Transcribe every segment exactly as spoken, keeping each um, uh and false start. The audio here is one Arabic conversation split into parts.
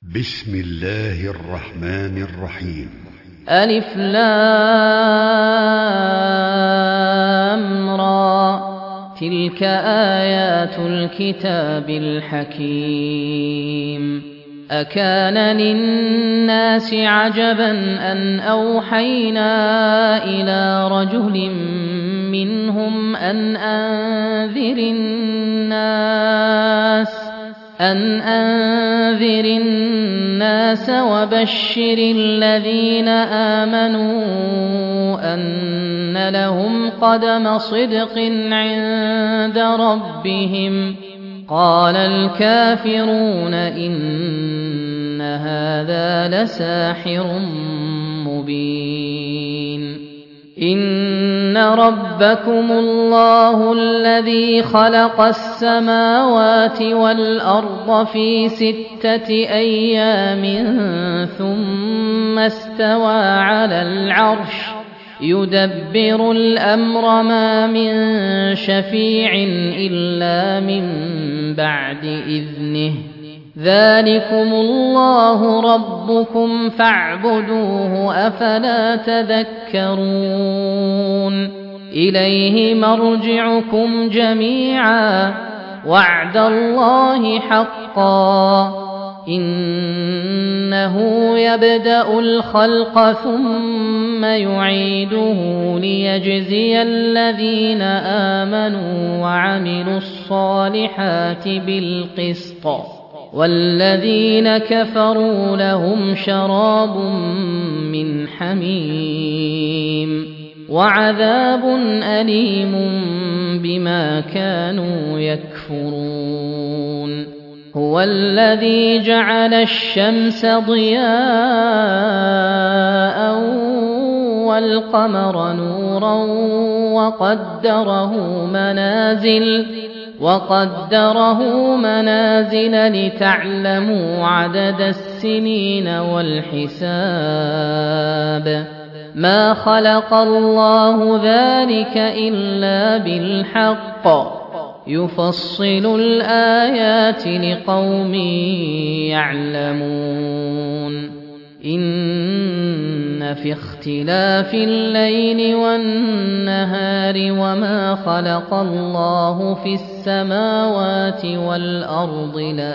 بسم الله الرحمن الرحيم. ألف لام را، تلك آيات الكتاب الحكيم. أكان للناس عجبا أن أوحينا إلى رجل منهم أن أنذر الناس أن أنذر الناس وبشر الذين آمنوا أن لهم قدم صدق عند ربهم. قال الكافرون إن هذا لساحر مبين. إن ربكم الله الذي خلق السماوات والأرض في ستة أيام ثم استوى على العرش يدبر الأمر ما من شفيع إلا من بعد إذنه. ذلكم الله ربكم فاعبدوه أفلا تذكرون. إليه مرجعكم جميعا وعد الله حقا. إنه يبدأ الخلق ثم يعيده ليجزي الذين آمنوا وعملوا الصالحات بالقسط، والذين كفروا لهم شراب من حميم وعذاب أليم بما كانوا يكفرون. هو الذي جعل الشمس ضياء والقمر نورا وقدره منازل وقدره منازل لتعلموا عدد السنين والحساب. ما خلق الله ذلك إلا بالحق يفصل الآيات لقوم يعلمون. إن في اختلاف الليل والنهار وما خلق الله في السماوات والأرض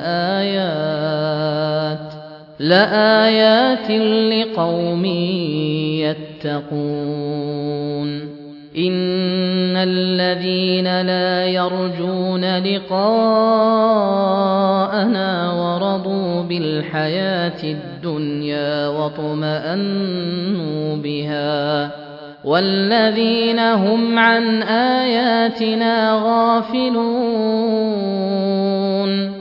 لآيات لآيات لقوم يتقون. إن الذين لا يرجون لقاءنا ورضوا بالحياة الدنيا واطمأنوا بها والذين هم عن آياتنا غافلون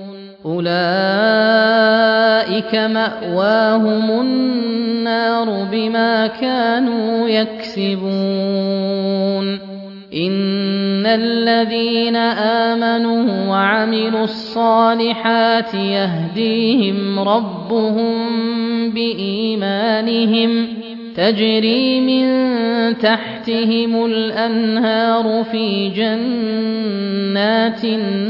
أولئك مأواهم النار بما كانوا يكسبون. إن الذين آمنوا وعملوا الصالحات يهديهم ربهم بإيمانهم تجري من تحتهم الأنهار في جنات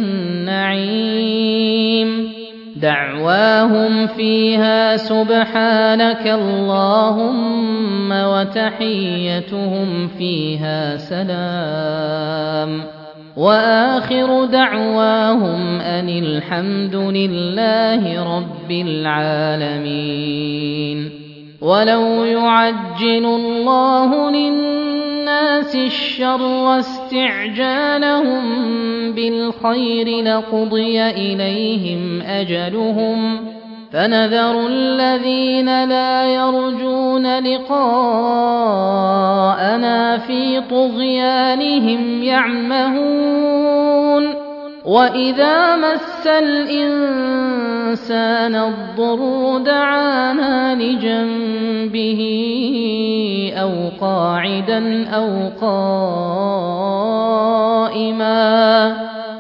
النعيم. دعواهم فيها سبحانك اللهم وتحيتهم فيها سلام. وآخر دعواهم أن الحمد لله رب العالمين. ولو يعجل الله للناس الشر استعجالهم بالخير لقضي إليهم أجلهم فنذر الذين لا يرجون لقاءنا في طغيانهم يعمهون. وإذا مس الإنسان الضر دعانا لجنبه أو قاعدا أو قائما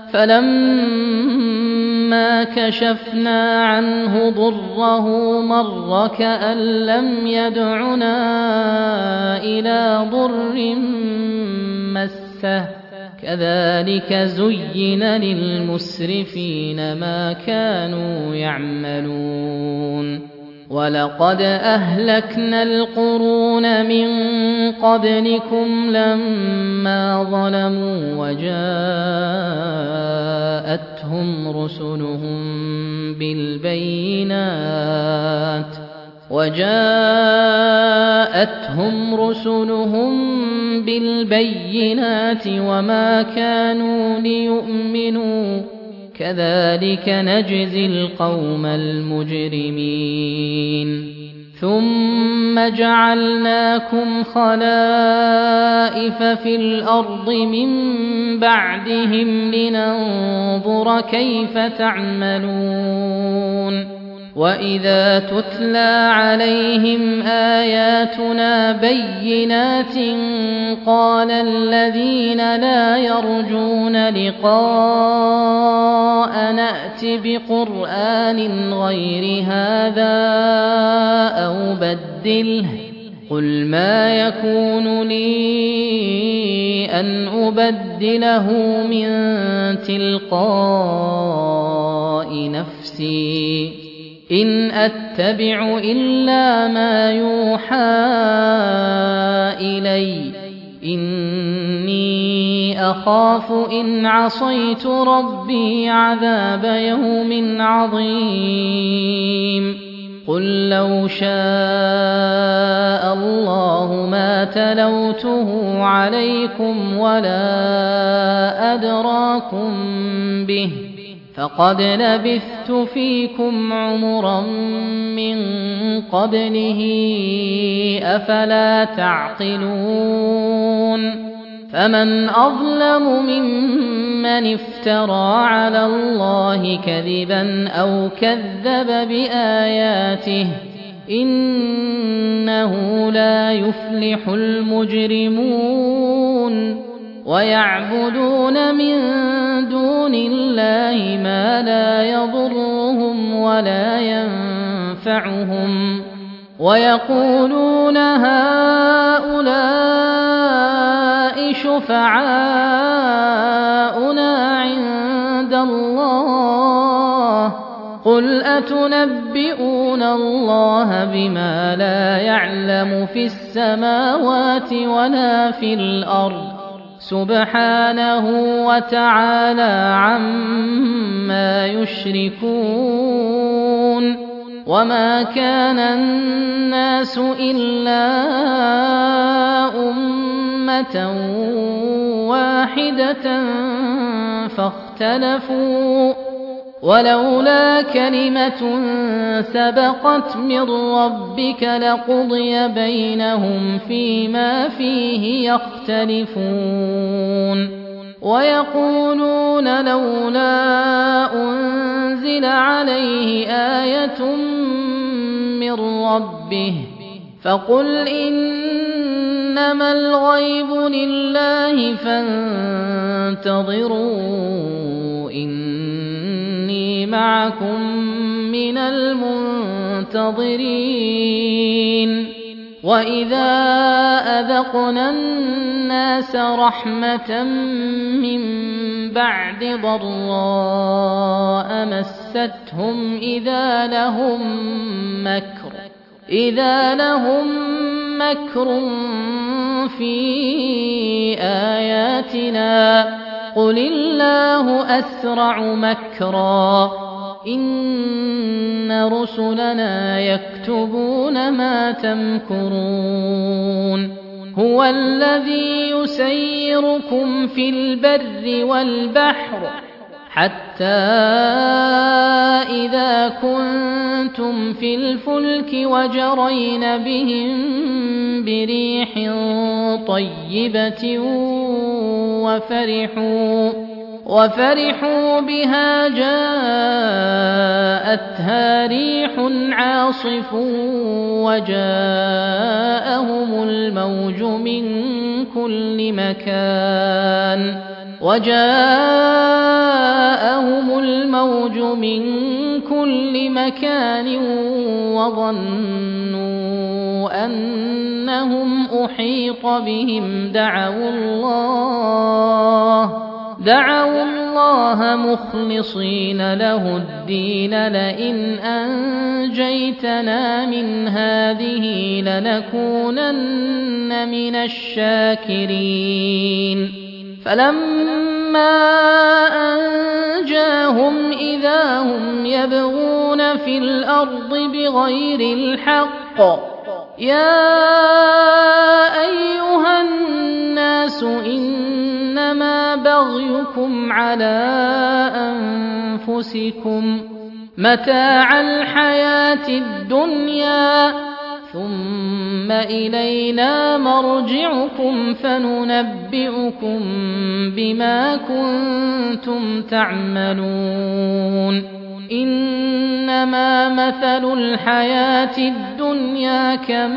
فلما كشفنا عنه ضره مر كأن لم يدعنا إلى ضر مسه. كذلك زين للمسرفين ما كانوا يعملون ولقد أهلكنا القرون من قبلكم لما ظلموا وجاءتهم رسلهم بالبينات وجاءتهم رسلهم بالبينات وما كانوا ليؤمنوا كذلك نجزي القوم المجرمين ثم جعلناكم خلائف في الأرض من بعدهم لننظر كيف تعملون وإذا تتلى عليهم آياتنا بينات قال الذين لا يرجون لقاء نأت بقرآن غير هذا أو بدله قل ما يكون لي أن أبدله من تلقاء نفسي إن أتبع إلا ما يوحى إلي إني أخاف إن عصيت ربي عذاب يوم عظيم قل لو شاء الله ما تلوته عليكم ولا أدراكم به فقد لبثت فيكم عمرا من قبله أفلا تعقلون فمن أظلم ممن افترى على الله كذبا أو كذب بآياته إنه لا يفلح المجرمون ويعبدون من دون الله ما لا يضرهم ولا ينفعهم ويقولون هؤلاء شفعاؤنا عند الله قل أتنبئون الله بما لا يعلم في السماوات ولا في الأرض سبحانه وتعالى عما يشركون وما كان الناس إلا أمة واحدة فاختلفوا ولولا كلمة سبقت من ربك لقضي بينهم فيما فيه يختلفون ويقولون لولا أنزل عليه آية من ربه فقل إنما الغيب لله فانتظروا إني معكم من المنتظرين وإذا أذقنا الناس رحمة من بعد ضراء مستهم إذا لهم مكر إذا لهم مكر في آياتنا قل الله أسرع مكرا إن رسلنا يكتبون ما تمكرون هو الذي يسيركم في البر والبحر حتى إذا كنتم في الفلك وجرين بهم بريح طيبة وفرحوا وفرحوا بها جاءتها ريح عاصف وجاءهم الموج من كل مكان وجاءهم الموج من كل مكان وظنوا أنهم أحيط بهم دعوا الله دعوا الله الله مخلصين له الدين لئن أنجيتنا من هذه لنكونن من الشاكرين فلما أنجاهم إذا هم يبغون في الأرض بغير الحق يا أيها الناس إنما بغيكم على أنفسكم متاع الحياة الدنيا ثم إلينا مرجعكم فننبئكم بما كنتم تعملون إنما مثل الحياة الدنيا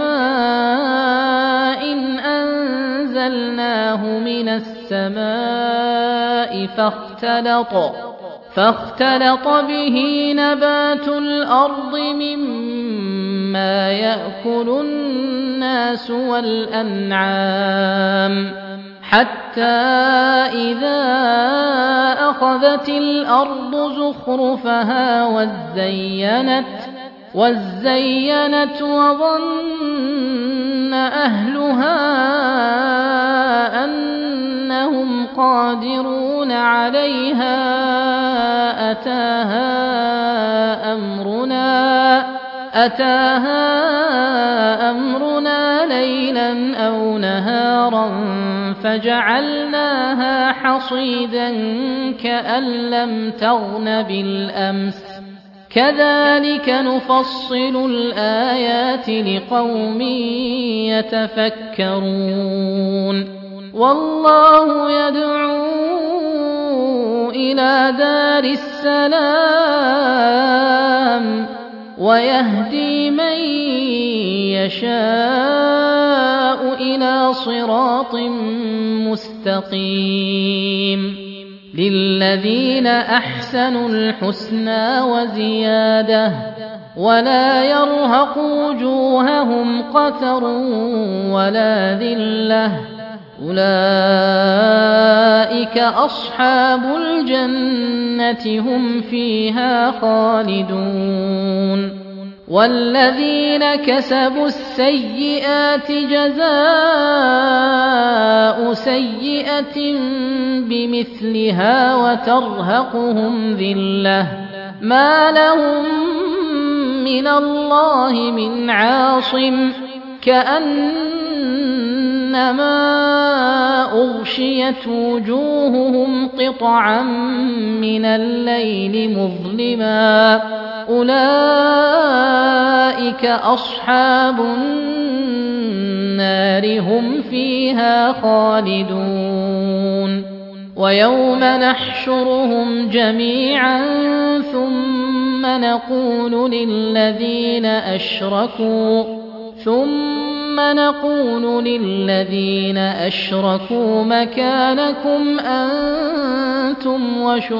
كماء إن أنزلناه من السماء فاختلط فاختلط به نبات الأرض مما يأكل الناس والأنعام حتى إذا أخذت الأرض زخرفها وزينت وزينت وظن أهلها أنهم قادرون عليها أتاها أمرنا أتاها أمرنا ليلا أو نهارا فجعلناها حصيدا كأن لم تغن بالأمس كذلك نفصل الآيات لقوم يتفكرون والله يدعو إلى دار السلام ويهدي من يشاء إلى صراط مستقيم للذين أحسنوا الحسنى وزيادة ولا يرهق وجوههم قتر ولا ذلة أولئك أصحاب الجنة هم فيها خالدون والذين كسبوا السيئات جزاء سيئة بمثلها وترهقهم ذلة ما لهم من الله من عاصم كأنما أغشيت وجوههم قطعا من الليل مظلما أولئك أصحاب النار هم فيها خالدون ويوم نحشرهم جميعا ثم نقول للذين أشركوا ثم نقول للذين أشركوا مكانكم أنتم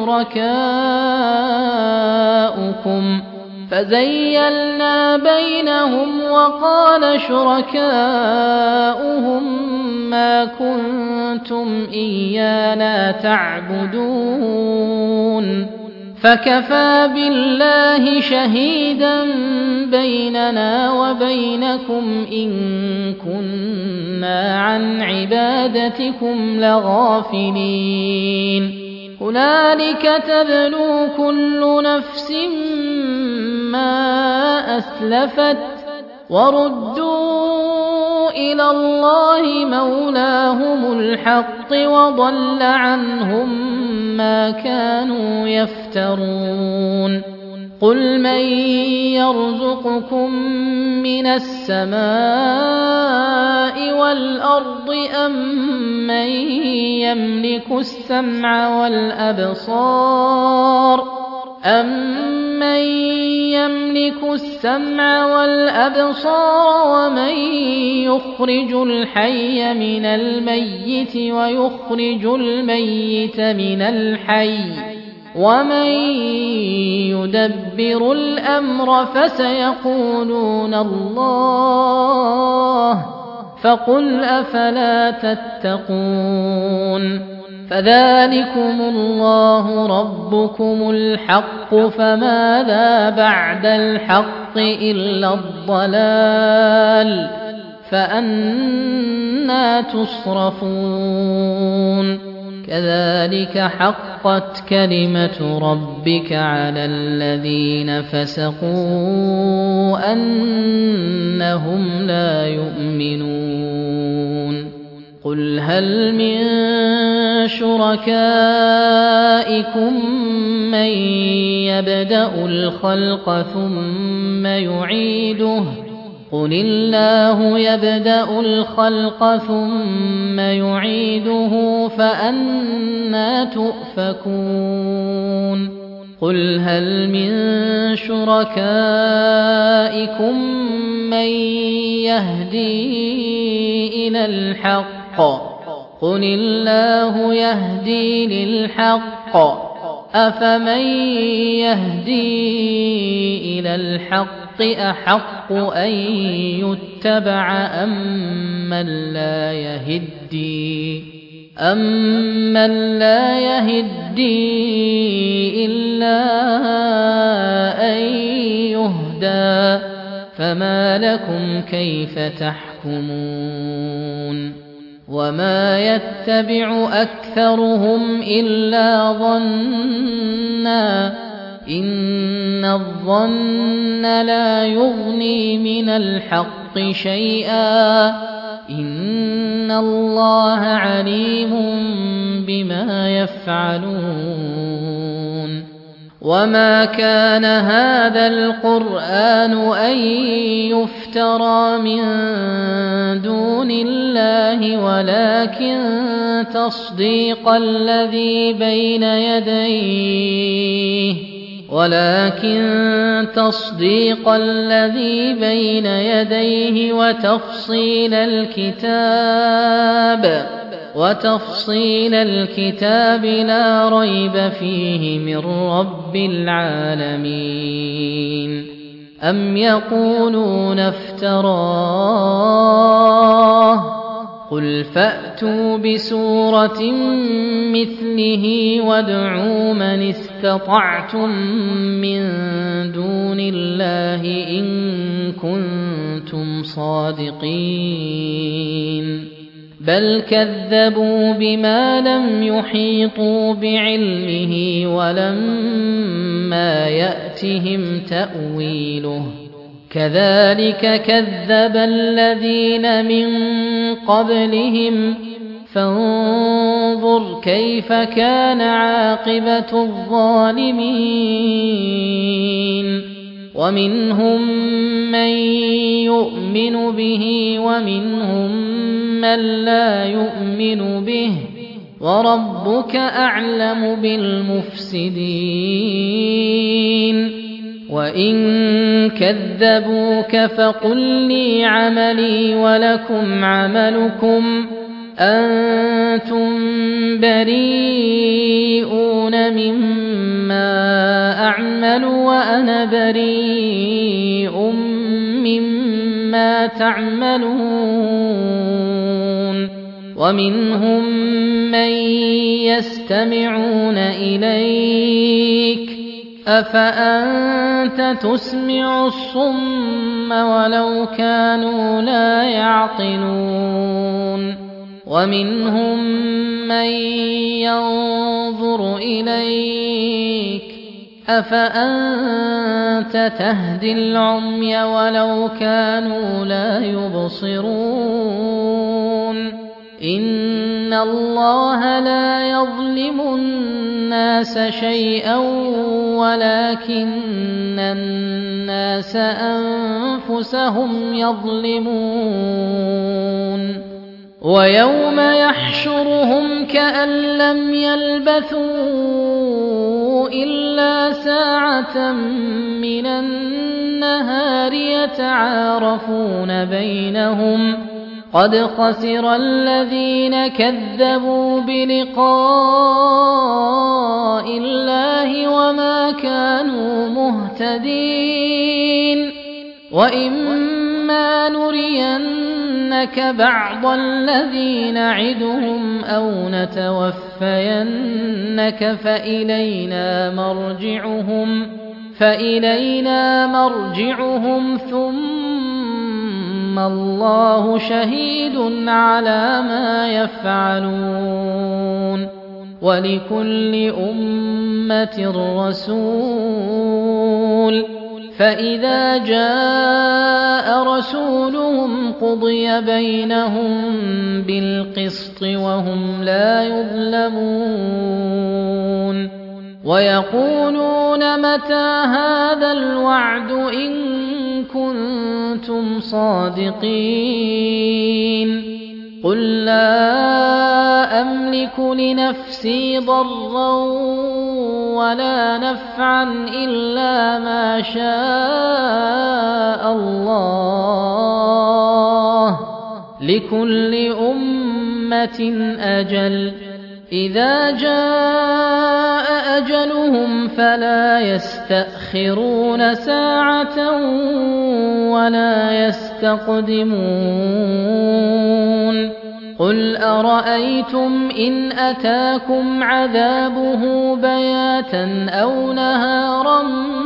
وشركاؤكم فزيلنا بينهم وقال شركاؤهم ما كنتم إيانا تعبدون فكفى بالله شهيدا بيننا وبينكم إن كنا عن عبادتكم لغافلين هنالك تبلو كل نفس ما أسلفت وردوا إلى الله مولاهم الحق وضل عنهم ما كانوا يفترون قل من يرزقكم من السماء والأرض أم من يملك السمع والأبصار أَمَّن يَمْلِكُ السَّمْعَ وَالْأَبْصَارَ وَمَن يُخْرِجُ الْحَيَّ مِنَ الْمَيِّتِ وَيُخْرِجُ الْمَيِّتَ مِنَ الْحَيِّ وَمَن يُدَبِّرُ الْأَمْرَ فَسَيَقُولُونَ اللَّهُ فَقُلْ أَفَلَا تَتَّقُونَ فذلكم الله ربكم الحق فماذا بعد الحق إلا الضلال فأنى تصرفون كذلك حقت كلمة ربك على الذين فسقوا أنهم لا يؤمنون قل هل من شركائكم من يبدأ الخلق ثم يعيده قل الله يبدأ الخلق ثم يعيده فأنى تؤفكون قل هل من شركائكم من يهدي إلى الحق قل الله يهدي للحق أفمن يهدي إلى الحق أحق أن يتبع أمن لا يهدي أمن لا يهدي إلا أن يهدى فما لكم كيف تحكمون وما يتبع أكثرهم إلا ظنا إن الظن لا يغني من الحق شيئا إن الله عليم بما يفعلون وما كان هذا القرآن أن يفترى من دون الله ولكن تصديق الذي بين يديه ولكن تصديق الذي بين يديه وتفصيل الكتاب وتفصيل الكتاب لا ريب فيه من رب العالمين أم يقولون افتراه قل فأتوا بسورة مثله وادعوا من استطعتم من دون الله إن كنتم صادقين بل كذبوا بما لم يحيطوا بعلمه ولما يأتهم تأويله كذلك كذب الذين من قبلهم فانظر كيف كان عاقبة الظالمين ومنهم من يؤمن به ومنهم من لا يؤمن به وربك أعلم بالمفسدين وإن كذبوك فقل لي عملي ولكم عملكم أنتم بريئون مما أعمل وأنا بريء مما تعملون ومنهم من يستمعون إليك أفأنت تسمع الصم ولو كانوا لا يعقلون ومنهم من ينظر إليك أفأنت تهدي العمي ولو كانوا لا يبصرون إن الله لا يظلم الناس شيئا ولكن الناس أنفسهم يظلمون ويوم يحشرهم كأن لم يلبثوا إلا ساعة من النهار يتعارفون بينهم قد خسر الذين كذبوا بلقاء الله وما كانوا مهتدين وإما إما نرينك بعض الذي نعدهم أو نتوفينك فإلينا مرجعهم فإلينا مرجعهم ثم الله شهيد على ما يفعلون ولكل أمة رسول فإذا جاء رسولهم قضي بينهم بالقسط وهم لا يظلمون ويقولون متى هذا الوعد إن كنتم صادقين قل لا أملك لنفسي ضرا ولا نفعا إلا ما شاء الله لكل أمة أجل إذا جاء أجلهم فلا يستأخرون ساعة ولا يستقدمون قل أرأيتم إن أتاكم عذابه بياتا أو نهارا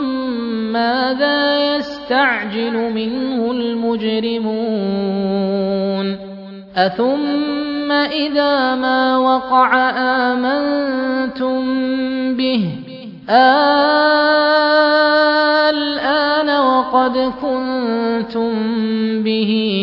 ماذا يستعجل منه المجرمون أثم إذا ما وقع آمنتم به الآن وقد كنتم به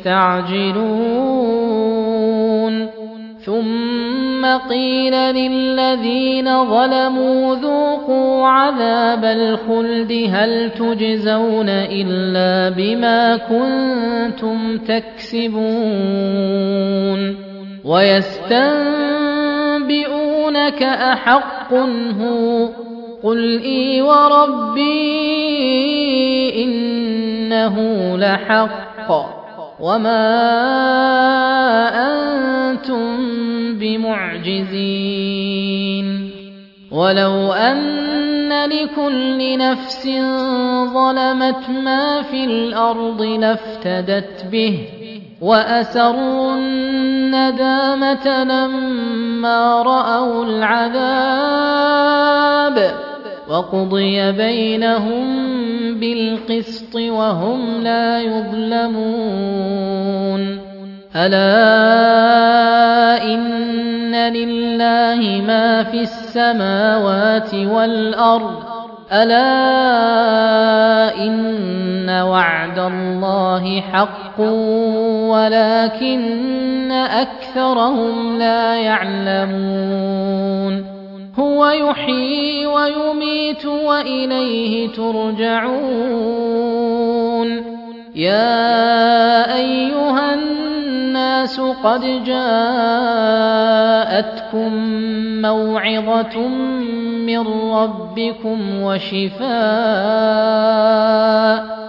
تستعجلون ثم قيل للذين ظلموا ذوقوا عذاب الخلد هل تجزون إلا بما كنتم تكسبون ويستنبئونك أحق هو قل إي وربي إنه لحق وما أنتم بمعجزين ولو أن لكل نفس ظلمت ما في الأرض لافتدت به وأسروا الندامة لما رأوا العذاب وقضي بينهم بالقسط وهم لا يظلمون ألا إن لله ما في السماوات والأرض ألا إن وعد الله حق ولكن أكثرهم لا يعلمون هو يحيي ويميت وإليه ترجعون يا أيها الناس قد جاءتكم موعظة من ربكم وشفاء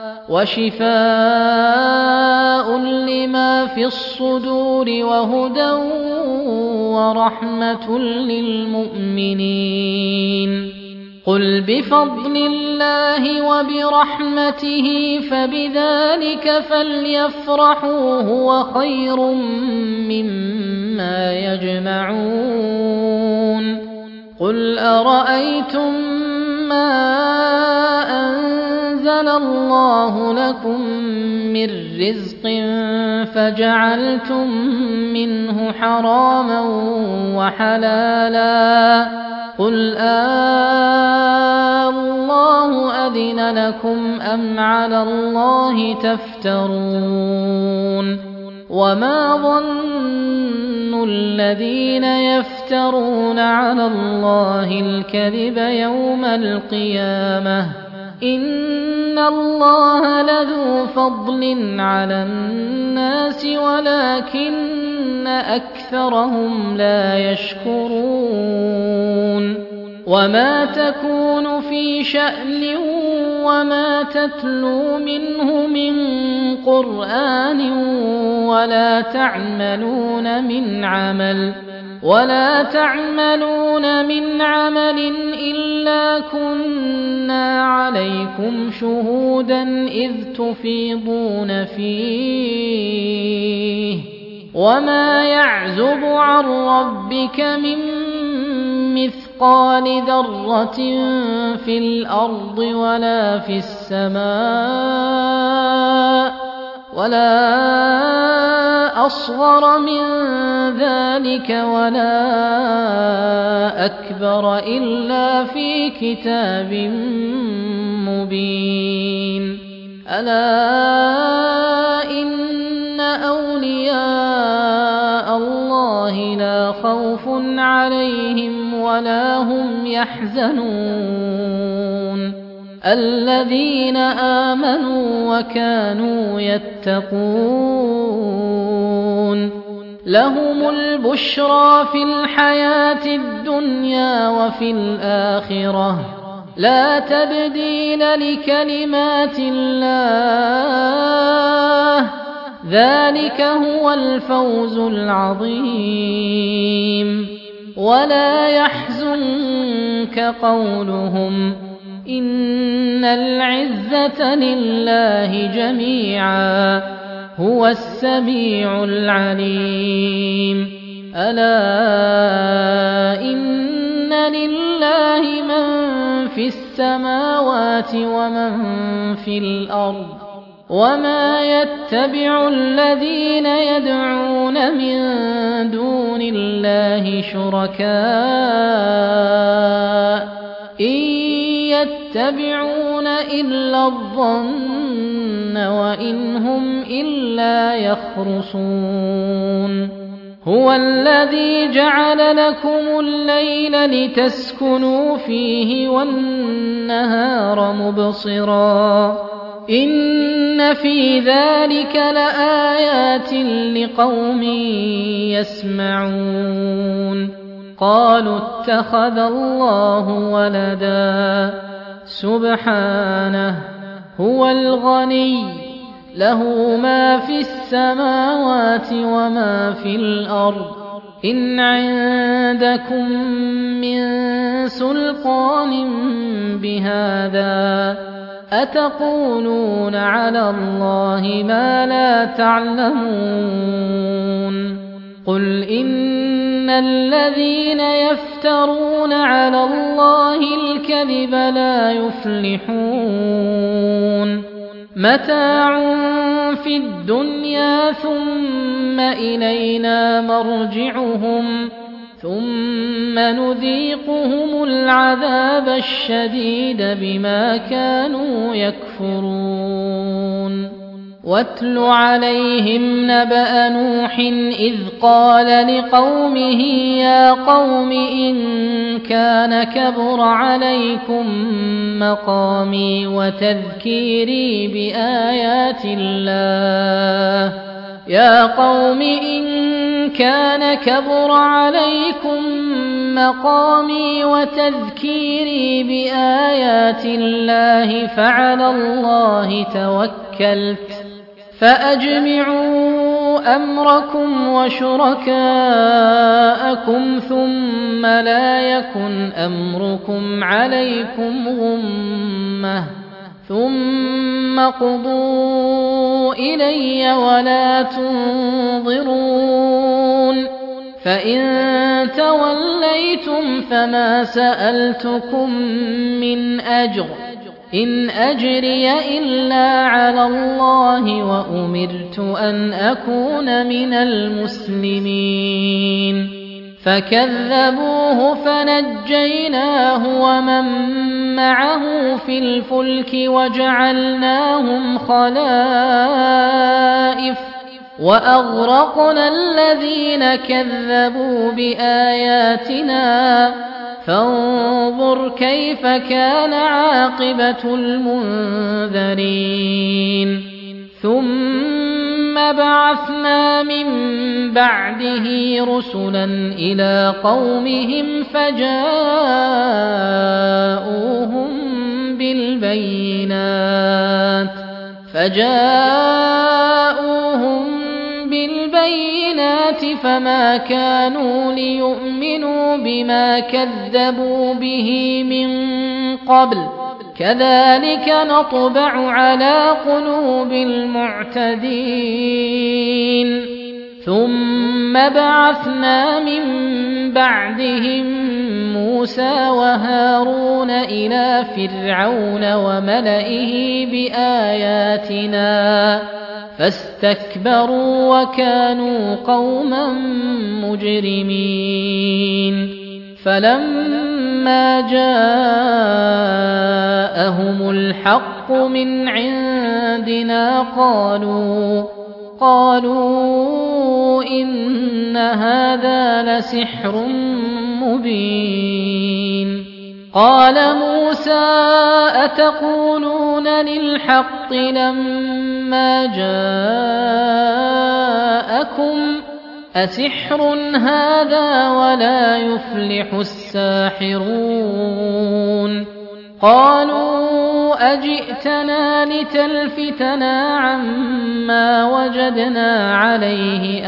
وشفاء لما في الصدور وهدى ورحمة للمؤمنين قل بفضل الله وبرحمته فبذلك فليفرحوا هو خير مما يجمعون قل أرأيتم ما أنزل الله لكم من رزق فجعلتم منه حراما وحلالا قل آه الله أذن لكم أم على الله تفترون وما ظن الذين يفترون على الله الكذب يوم القيامة إن الله لذو فضل على الناس ولكن أكثرهم لا يشكرون وما تكون في شأن وما تتلو منه من قرآن ولا تعملون من عمل ولا تعملون من عمل إلا كنا كُنَّا عَلَيْكُمْ شُهُودًا إِذْ تُفِيضُونَ فِيهِ وَمَا يَعْزُبُ عَن رَّبِّكَ مِن مِّثْقَالِ ذَرَّةٍ فِي الْأَرْضِ وَلَا فِي السَّمَاءِ وَلَا أَصْغَرَ مِن ذَلِكَ وَلَا أَكْبَرَ إِلَّا فِي كِتَابٍ مُّبِينٍ أَلَا إِنَّ أَوْلِيَاءَ اللَّهِ لَا خَوْفٌ عَلَيْهِمْ وَلَا هُمْ يَحْزَنُونَ الَّذِينَ آمَنُوا وَكَانُوا يَتَّقُونَ لَهُمُ الْبُشْرَىٰ فِي الْحَيَاةِ الدُّنْيَا وَفِي الْآخِرَةِ لَا تَبْدِيلَ لِكَلِمَاتِ اللَّهِ ذَلِكَ هُوَ الْفَوْزُ الْعَظِيمُ وَلَا يَحْزُنكَ قَوْلُهُمْ إِنَّ الْعِزَّةَ لِلَّهِ جَمِيعًا هُوَ السَّمِيعُ الْعَلِيمُ أَلَا إِنَّ لِلَّهِ مَن فِي السَّمَاوَاتِ وَمَن فِي الْأَرْضِ وَمَا يَتَّبِعُ الَّذِينَ يَدْعُونَ مِن دُونِ اللَّهِ شُرَكَاءَ إِن يَتَّبِعُونَ إِلَّا الظَّنَّ وَإِنْ هُمْ إِلَّا يَخْرُصُونَ هُوَ الَّذِي جَعَلَ لَكُمُ اللَّيْلَ لِتَسْكُنُوا فِيهِ وَالنَّهَارَ مُبْصِرًا إِنَّ فِي ذَلِكَ لَآيَاتٍ لِقَوْمٍ يَسْمَعُونَ قَالُوا اتَّخَذَ اللَّهُ وَلَدًا سُبْحَانَهُ هُوَ الْغَنِيُّ لَهُ مَا فِي السَّمَاوَاتِ وَمَا فِي الْأَرْضِ إِنْ عِندَكُم مِّن سُلْطَانٍ بِهَٰذَا أَتَقُولُونَ عَلَى اللَّهِ مَا لَا تَعْلَمُونَ قُلْ إِنَّ الَّذِينَ يَفْتَرُونَ عَلَى اللَّهِ الْكَذِبَ لَا يُفْلِحُونَ مَتَاعٌ فِي الدُّنْيَا ثُمَّ إِلَيْنَا مَرْجِعُهُمْ ثُمَّ نُذِيقُهُمُ الْعَذَابَ الشَّدِيدَ بِمَا كَانُوا يَكْفُرُونَ وَاتْلُ عَلَيْهِمْ نَبَأَ نُوحٍ إِذْ قَالَ لِقَوْمِهِ يَا قَوْمِ إِن كَانَ كَبُرَ عَلَيْكُم مَّقَامِي وَتَذْكِيرِي بِآيَاتِ اللَّهِ يَا قَوْمِ إِن كَانَ كَبُرَ عَلَيْكُم مَّقَامِي وَتَذْكِيرِي بِآيَاتِ اللَّهِ فَعَلَى اللَّهِ تَوَكَّلْتُ فَأَجْمِعُوا أَمْرَكُمْ وَشُرَكَاءَكُمْ ثُمَّ لَا يَكُنْ أَمْرُكُمْ عَلَيْكُمْ غُمَّةً ثُمَّ اقْضُوا إِلَيَّ وَلَا تُنظِرُونِ فَإِن تَوَلَّيْتُمْ فَمَا سَأَلْتُكُم مِّنْ أَجْرٍ إِنْ أَجْرِيَ إِلَّا عَلَى اللَّهِ وَأُمِرْتُ أَنْ أَكُونَ مِنَ الْمُسْلِمِينَ فَكَذَّبُوهُ فَنَجَّيْنَاهُ وَمَن مَّعَهُ فِي الْفُلْكِ وَجَعَلْنَاهُمْ خَلَائِفَ وَأَغْرَقْنَا الَّذِينَ كَذَّبُوا بِآيَاتِنَا فَانظُرْ كَيْفَ كَانَ عَاقِبَةُ الْمُنذَرِينَ ثُمَّ بَعَثْنَا مِن بَعْدِهِ رُسُلًا إِلَىٰ قَوْمِهِمْ فَجَاءُوهُم بِالْبَيِّنَاتِ فَجَاءُوهُم بِالْبَيِّنَاتِ فَمَا كَانُوا لِيُؤْمِنُوا بِمَا كَذَّبُوا بِهِ مِن قَبْلُ كذلك نطبع على قلوب المعتدين ثم بعثنا من بعدهم موسى وهارون إلى فرعون وملئه بآياتنا فاستكبروا وكانوا قوما مجرمين فلما جاءهم الحق من عندنا قالوا قالوا إن هذا لسحر مبين قال موسى أتقولون للحق لما جاءكم أسحر هذا ولا يفلح الساحرون قالوا أجئتنا لتلفتنا عما وجدنا عليه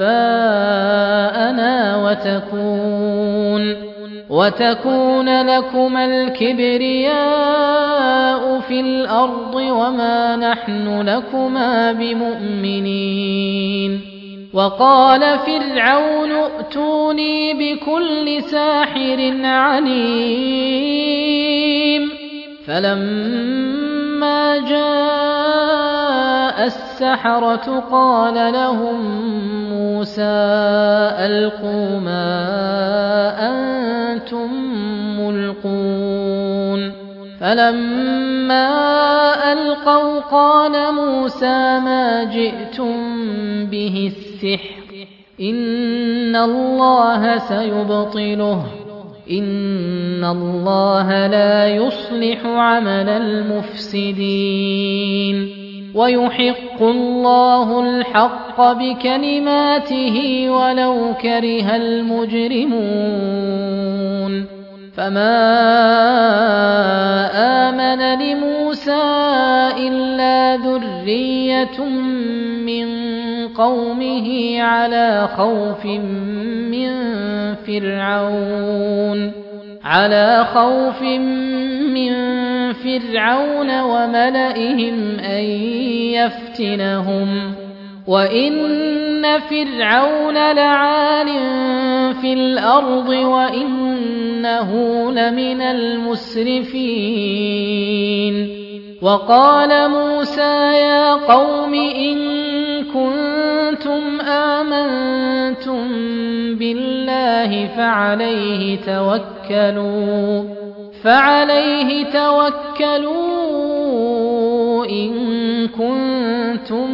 آباءنا وتكون وتكون لكما الكبرياء في الأرض وما نحن لكما بمؤمنين وقال فرعون ائتوني بكل ساحر عليم فلما جاء السحرة قال لهم موسى ألقوا ما أنتم ملقون فلما ألقوا قال موسى ما جئتم به السحر إن الله سيبطله إن الله لا يصلح عمل المفسدين ويحق الله الحق بكلماته ولو كره المجرمون فما آمن لموسى إلا ذرية من قومه على خوف من فرعون على خوف من فرعون وملئهم أن يفتنهم وإن فرعون لعال في الأرض وإنه لمن المسرفين وقال موسى يا قوم إن كنتم آمنتم بالله فعليه توكلوا فعليه توكلوا إن كنتم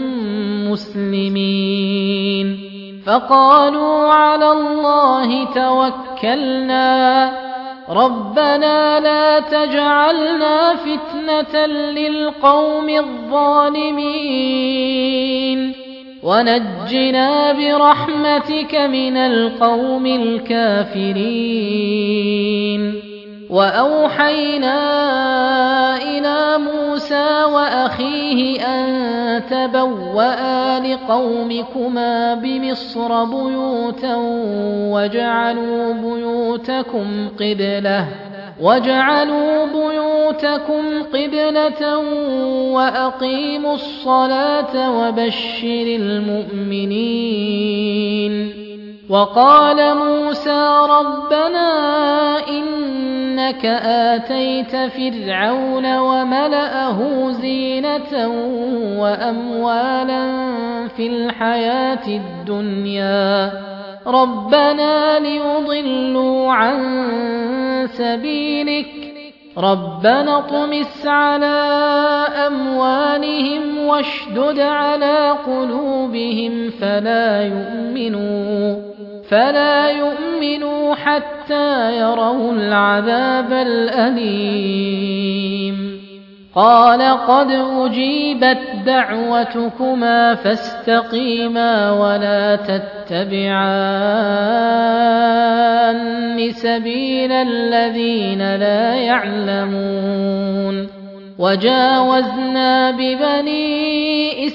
مسلمين فقالوا على الله توكلنا ربنا لا تجعلنا فتنة للقوم الظالمين ونجنا برحمتك من القوم الكافرين وأوحينا إلى موسى وأخيه أن تبوأ لقومكما بمصر بيوتا وجعلوا بيوتكم قبلة وجعلوا بيوتكم قبلة وأقيموا الصلاة وبشر المؤمنين وقال موسى ربنا إنك آتيت فرعون وملأه زينة وأموالا في الحياة الدنيا ربنا ليضلوا عن سبيلك ربنا اطمس على أموالهم واشدد على قلوبهم فلا يؤمنوا فلا يؤمنوا حتى يروا العذاب الأليم قال قد أجيبت دعوتكما فاستقيما ولا تتبعان سبيل الذين لا يعلمون وجاوزنا ببني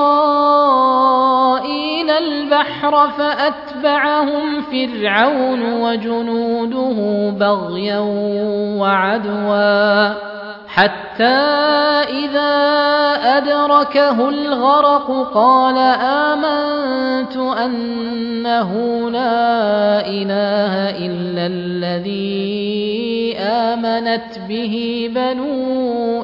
إسرائيل البحر فأتبعهم فرعون وجنوده بغيا وعدوا حتى إذا أدركه الغرق قال آمنت أنه لا إله إلا الذي آمنت به بنو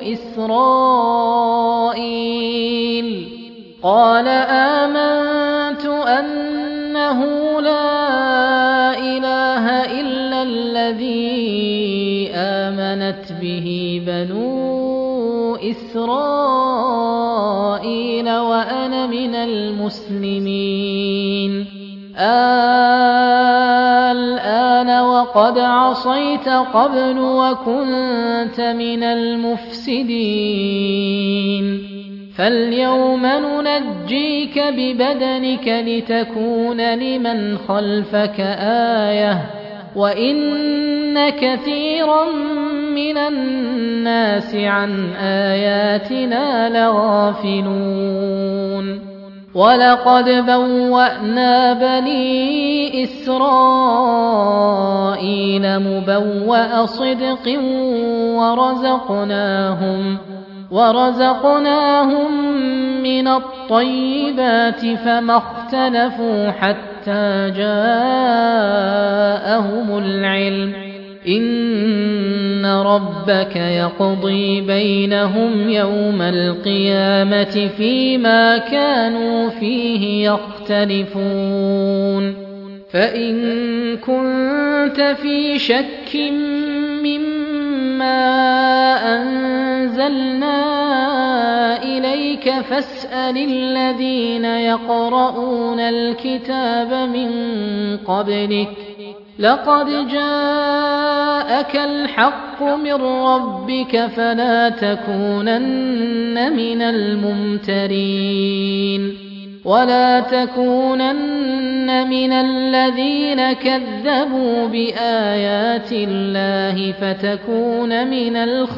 إسرائيل قال آمنت أنه لا إله إلا الذي آمنت به بنو إسرائيل وأنا من المسلمين الآن وقد عصيت قبل وكنت من المفسدين فاليوم ننجيك ببدنك لتكون لمن خلفك آية وإن كثيرا من الناس عن آياتنا لغافلون ولقد بوأنا بني إسرائيل مبوأ صدق ورزقناهم ورزقناهم من الطيبات فما اختلفوا حتى جاءهم العلم إن ربك يقضي بينهم يوم القيامة فيما كانوا فيه يختلفون فإن كنت في شك مما أنزلنا إليك فاسأل الذين يقرؤون الكتاب من قبلك لقد جاءك الحق من ربك فلا تكونن من الممترين ولا تكونن من الذين كذبوا بآيات الله فتكون من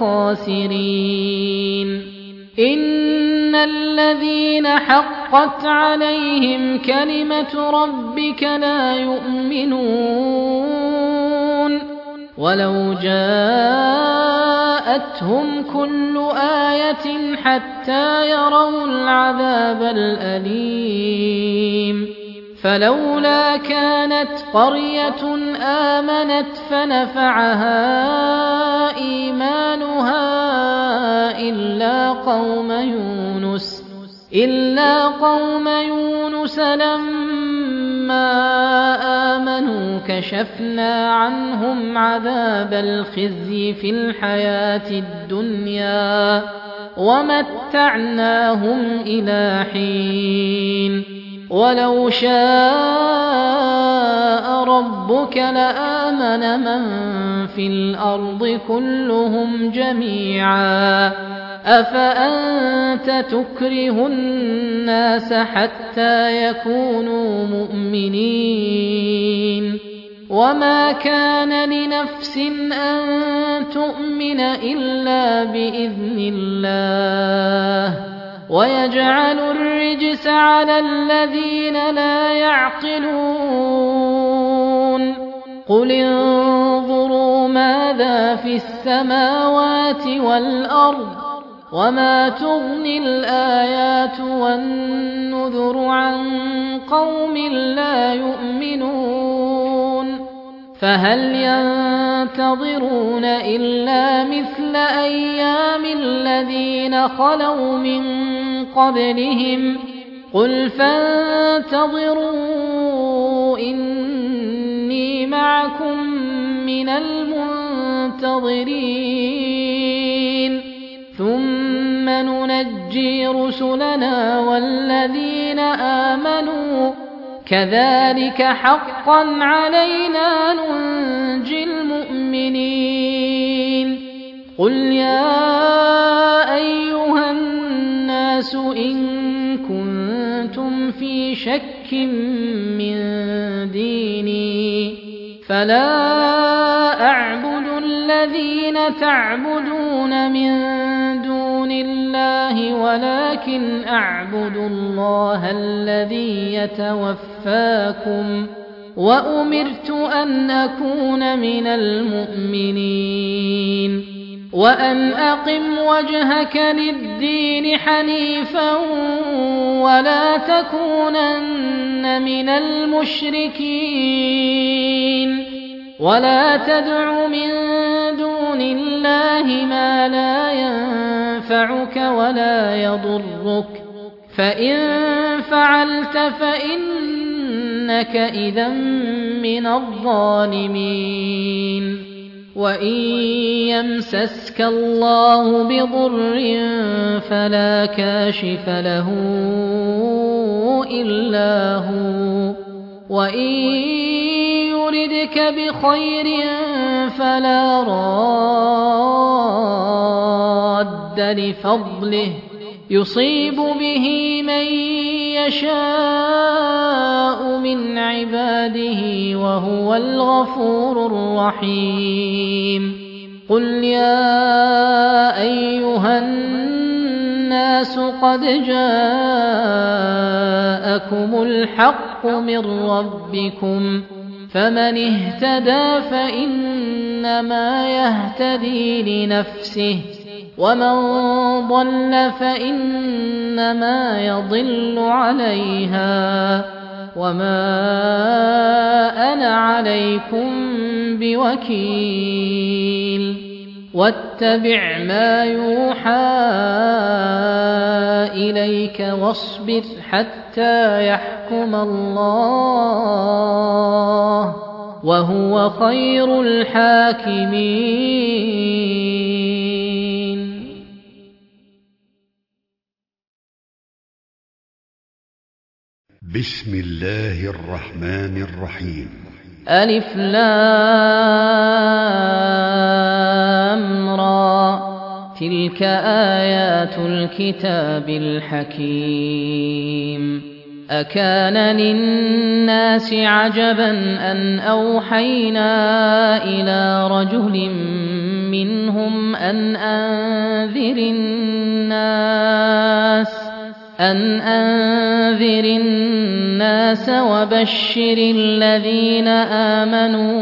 الخاسرين إن الذين حقت عليهم كلمة ربك لا يؤمنون ولو جاءتهم كل آية حتى يروا العذاب الأليم فلولا كانت قرية آمنت فنفعها إيمانها إلا قوم يونس إلا قوم يونس لما آمنوا كشفنا عنهم عذاب الخزي في الحياة الدنيا ومتعناهم إلى حين ولو شاء ربك لآمن من في الأرض كلهم جميعا أفأنت تكره الناس حتى يكونوا مؤمنين وما كان لنفس أن تؤمن إلا بإذن الله ويجعل الرجس على الذين لا يعقلون قل انظروا ماذا في السماوات والأرض وما تغني الآيات والنذر عن قوم لا يؤمنون فهل ينتظرون إلا مثل أيام الذين خلوا من قبلهم قل فانتظروا إني معكم من المنتظرين ثم ننجي رسلنا والذين آمنوا كذلك حقا علينا ننجي المؤمنين قل يا أيها الناس إن كنتم في شك من ديني فلا أعبد الذين تعبدون من دون الله ولكن أعبد الله الذي يتوفاكم وأمرت أن أكون من المؤمنين وأن أقم وجهك للدين حنيفا ولا تكونن من المشركين ولا تدع من دون الله ما لا ينفعك ولا يضرك فإن فعلت فإنك إذا من الظالمين وإن يمسسك الله بضر فلا كاشف له إلا هو وإن يردك بخير فلا راد لفضله يصيب به من يشاء من عباده وهو الغفور الرحيم قل يا أيها الناس قد جاءكم الحق من ربكم فمن اهتدى فإنما يهتدي لنفسه ومن ضل فإنما يضل عليها وما أنا عليكم بوكيل واتبع ما يوحى إليك واصبر حتى يحكم الله وهو خير الحاكمين. بسم الله الرحمن الرحيم. ألف لام را تلك آيات الكتاب الحكيم أكان للناس عجبا أن أوحينا إلى رجل منهم أن أنذر الناس أن أنذر الناس وبشر الذين آمنوا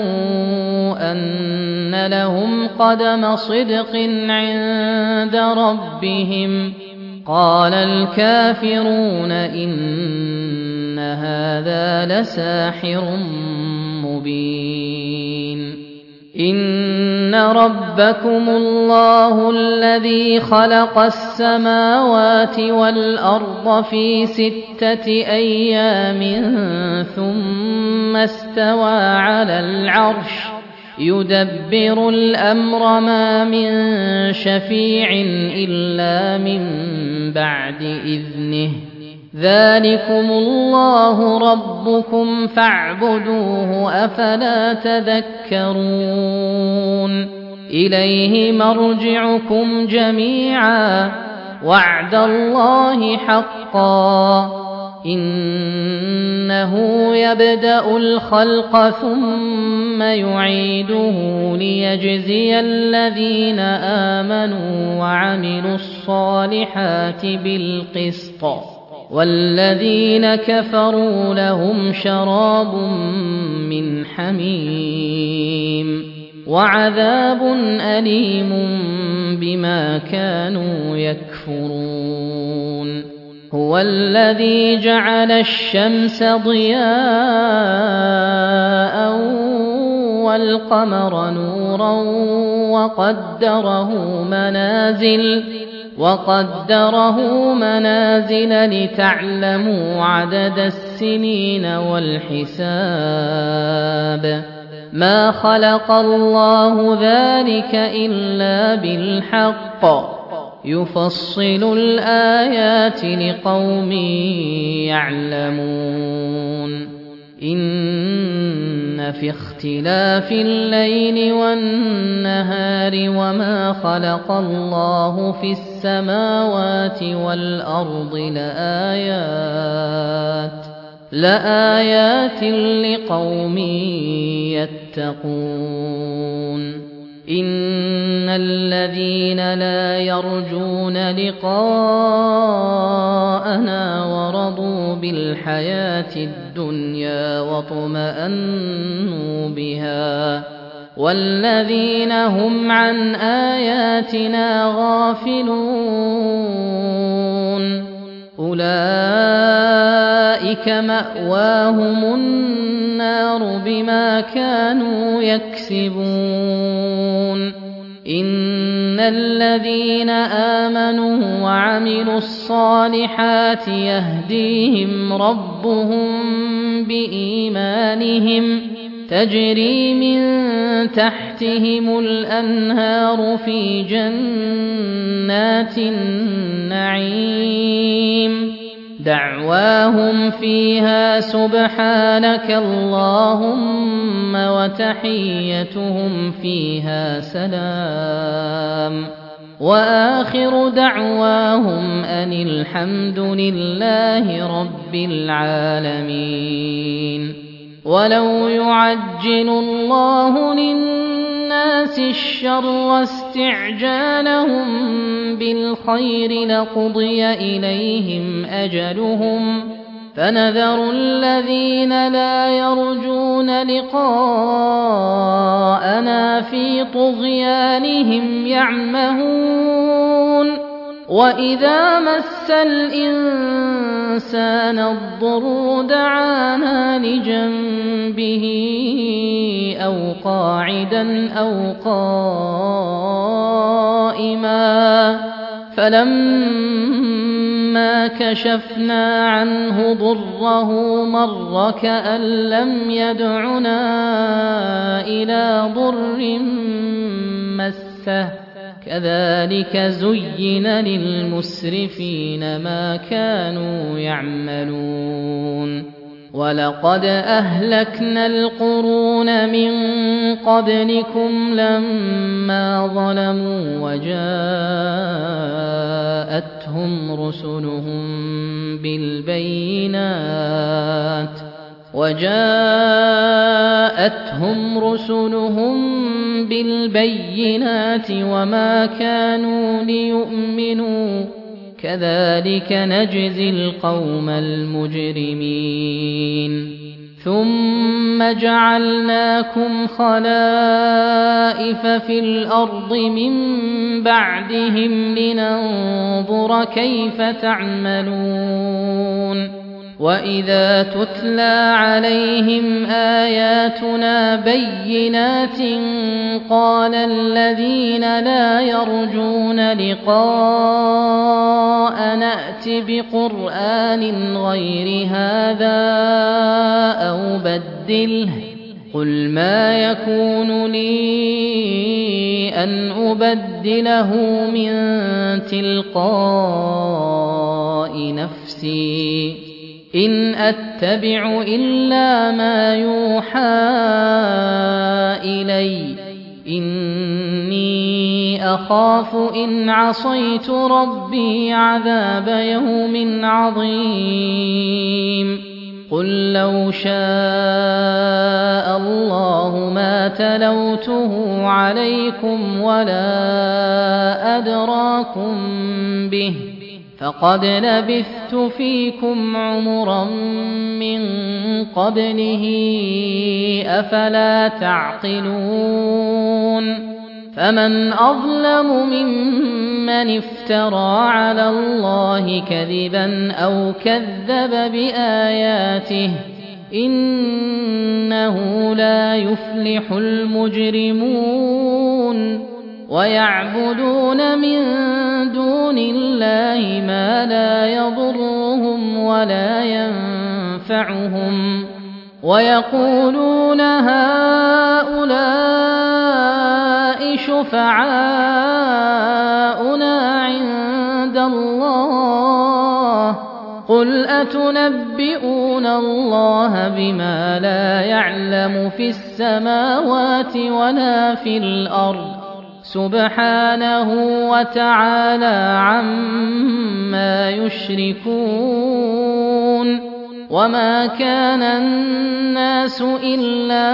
أن لهم قدم صدق عند ربهم قال الكافرون إن هذا لساحر مبين إن ربكم الله الذي خلق السماوات والأرض في ستة أيام ثم استوى على العرش يدبر الأمر ما من شفيع إلا من بعد إذنه ذلكم الله ربكم فاعبدوه أفلا تذكرون إليه مرجعكم جميعا وعد الله حقا إنه يبدأ الخلق ثم يعيده ليجزي الذين آمنوا وعملوا الصالحات بالقسط والذين كفروا لهم شراب من حميم وعذاب أليم بما كانوا يكفرون هو الذي جعل الشمس ضياء والقمر نورا وقدره منازل وقدره منازل لتعلموا عدد السنين والحساب ما خلق الله ذلك إلا بالحق يفصل الآيات لقوم يعلمون إن في اختلاف الليل والنهار وما خلق الله في السماوات والأرض لآيات لآيات لقوم يتقون إن الذين لا يرجون لقاءنا ورضوا بالحياة الدنيا واطمأنوا بها والذين هم عن آياتنا غافلون أولئك مأواهم النار بما كانوا يكسبون إن الذين آمنوا وعملوا الصالحات يهديهم ربهم بإيمانهم تجري من تحتهم الأنهار في جنات النعيم دعواهم فيها سبحانك اللهم وتحيتهم فيها سلام وآخر دعواهم أن الحمد لله رب العالمين ولو يعجل الله للناس الشر استعجالهم بالخير لقضي إليهم أجلهم فنذر الذين لا يرجون لقاءنا في طغيانهم يعمهون وإذا مس الإنسان الضر دعانا لجنبه أو قاعدا أو قائما فلما كشفنا عنه ضره مر كأن لم يدعنا إلى ضر مسه كذلك زين للمسرفين ما كانوا يعملون ولقد أهلكنا القرون من قبلكم لما ظلموا وجاءتهم رسلهم بالبينات وجاءتهم رسلهم بالبينات وما كانوا ليؤمنوا كذلك نجزي القوم المجرمين ثم جعلناكم خلائف في الأرض من بعدهم لننظر كيف تعملون وإذا تتلى عليهم آياتنا بينات قال الذين لا يرجون لقاء نأت بقرآن غير هذا أو بدله قل ما يكون لي أن أبدله من تلقاء نفسي إن أتبع إلا ما يوحى إلي إني أخاف إن عصيت ربي عذاب يوم عظيم قل لو شاء الله ما تلوته عليكم ولا أدراكم به فقد لبثت فيكم عمرا من قبله أفلا تعقلون فمن أظلم ممن افترى على الله كذبا أو كذب بآياته إنه لا يفلح المجرمون ويعبدون من دون الله ما لا يضرهم ولا ينفعهم ويقولون هؤلاء شفعاؤنا عند الله قل أتنبئون الله بما لا يعلم في السماوات ولا في الأرض سبحانه وتعالى عما يشركون وما كان الناس إلا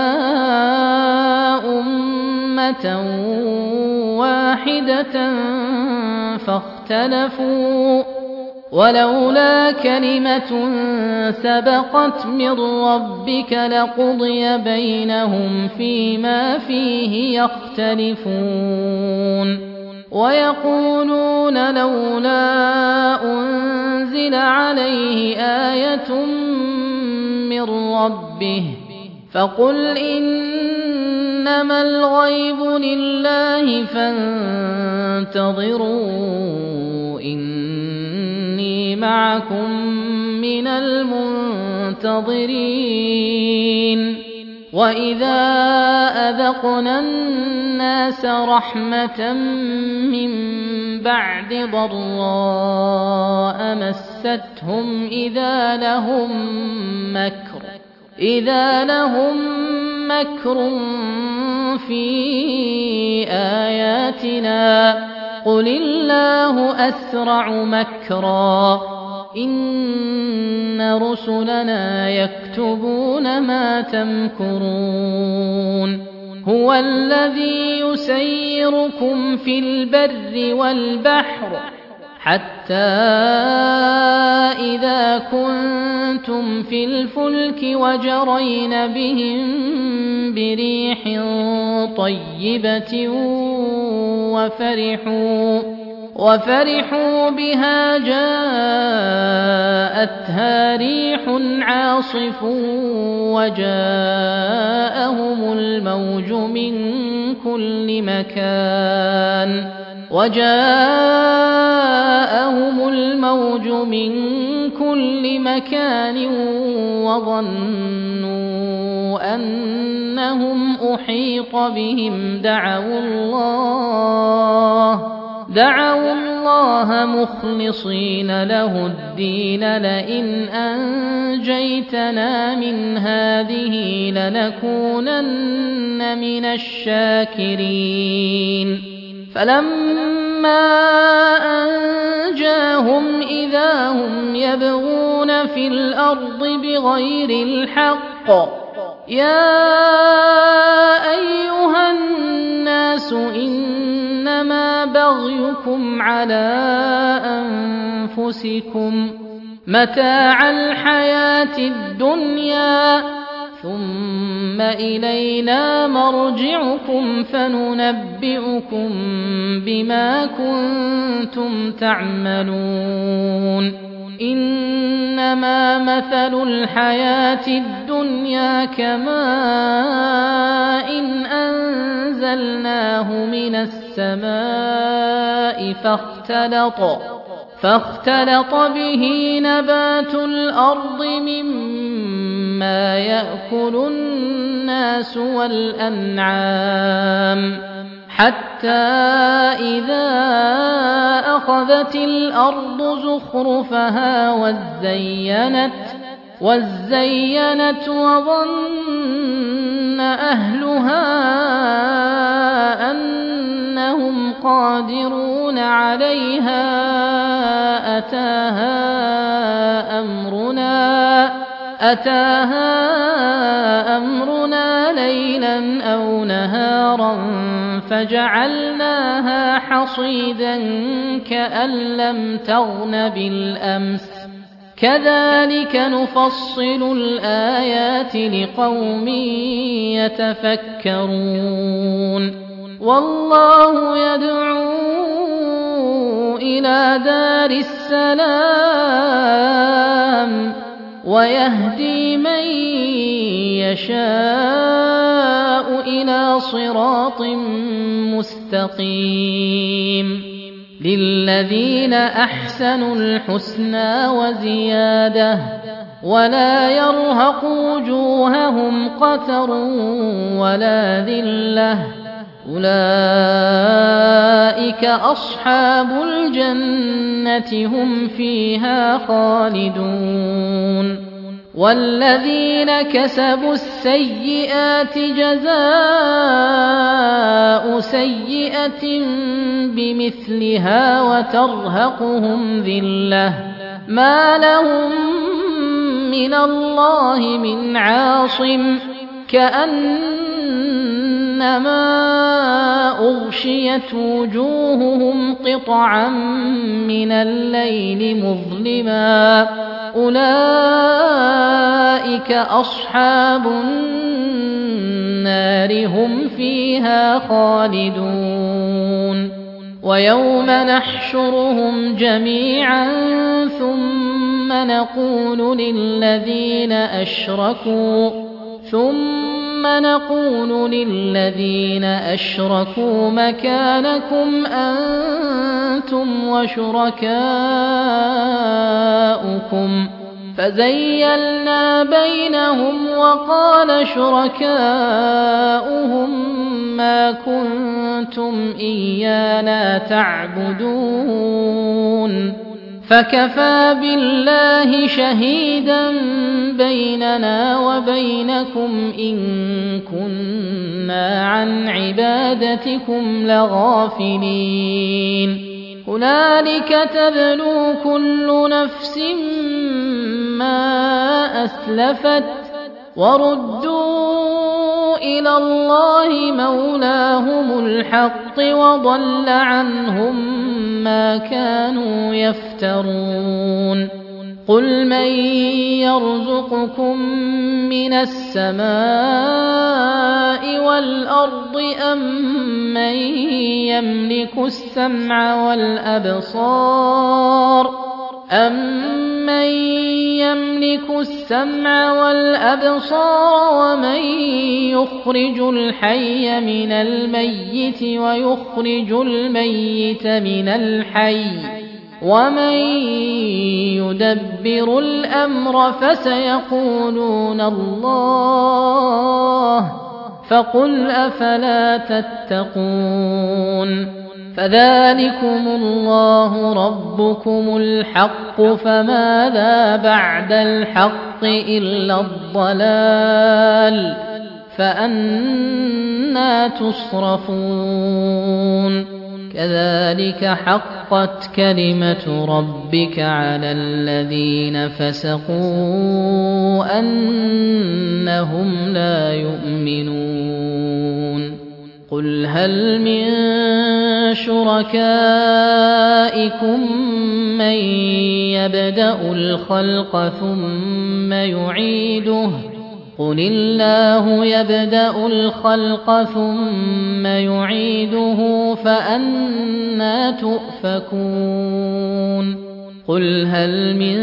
أمة واحدة فاختلفوا ولولا كلمة سبقت من ربك لقضي بينهم فيما فيه يختلفون ويقولون لولا أنزل عليه آية من ربه فقل إنما الغيب لله فانتظروا إني معكم من المنتظرين وإذا أذقنا الناس رحمة من بعد ضراء مستهم إذا لهم مكر إذا لهم مكر في آياتنا قل الله أسرع مكرا إن رسلنا يكتبون ما تمكرون هو الذي يسيركم في البر والبحر حتى إذا كنتم في الفلك وجرين بهم بريح طيبة وفرحوا وفرحوا بها جاءتها ريح عاصف وجاءهم الموج من كل مكان وجاءهم الموج من كل مكان وظنوا أنهم أحيط بهم دعوا الله دعوا الله مخلصين له الدين لئن أنجيتنا من هذه لنكونن من الشاكرين فلما أنجاهم إذا هم يبغون في الأرض بغير الحق يا أيها الناس إنما بغيكم على أنفسكم متاع الحياة الدنيا ثم إلينا مرجعكم فننبئكم بما كنتم تعملون إنما مثل الحياة الدنيا كماء إن أنزلناه من السماء فاختلط فاختلط به نبات الأرض مما يأكل الناس والأنعام حتى إذا أخذت الأرض زخرفها وزينت وزينت وظن أهلها أنهم قادرون عليها أتاها أمرنا أتاها أمرنا ليلا أو نهارا فجعلناها حصيدا كأن لم تغن بالأمس كذلك نفصل الآيات لقوم يتفكرون والله يدعو إلى دار السلام ويهدي من يشاء إلى صراط مستقيم للذين أحسنوا الحسنى وزيادة ولا يرهق وجوههم قتر ولا ذلة أولئك أصحاب الجنة هم فيها خالدون والذين كسبوا السيئات جزاء سيئة بمثلها وترهقهم ذلة ما لهم من الله من عاصم كأنما كأنما أغشيت وجوههم قطعا من الليل مظلما أولئك أصحاب النار هم فيها خالدون ويوم نحشرهم جميعا ثم نقول للذين أشركوا ثم نقول للذين أشركوا مكانكم أنتم وشركاؤكم فزيلنا بينهم وقال شركاؤهم ما كنتم إيانا تعبدون فكفى بالله شهيدا بيننا وبينكم إن كنا عن عبادتكم لغافلين هنالك تبلو كل نفس ما أسلفت وردوا إلى الله مولاهم الحق وضل عنهم ما كانوا يفترون قل من يرزقكم من السماء والأرض أم من يملك السمع والأبصار أَمَّن يَمْلِكُ السَّمْعَ وَالْأَبْصَارَ وَمَن يُخْرِجُ الْحَيَّ مِنَ الْمَيِّتِ وَيُخْرِجُ الْمَيِّتَ مِنَ الْحَيِّ وَمَن يُدَبِّرُ الْأَمْرَ فَسَيَقُولُونَ اللَّهُ فَقُلْ أَفَلَا تَتَّقُونَ فذلكم الله ربكم الحق فماذا بعد الحق إلا الضلال فأنى تصرفون كذلك حقت كلمة ربك على الذين فسقوا أنهم لا يؤمنون قل هل من شركائكم من يبدأ الخلق ثم يعيده قل الله يبدأ الخلق ثم يعيده فأنى تؤفكون قل هل من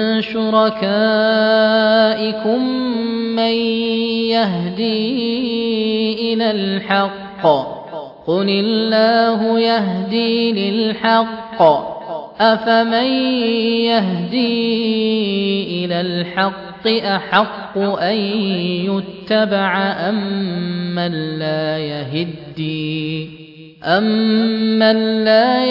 شركائكم من يهدي إلى الحق قل الله يهدي للحق أفمن يهدي إلى الحق أحق أن يتبع أمن لا يهدي أمن لا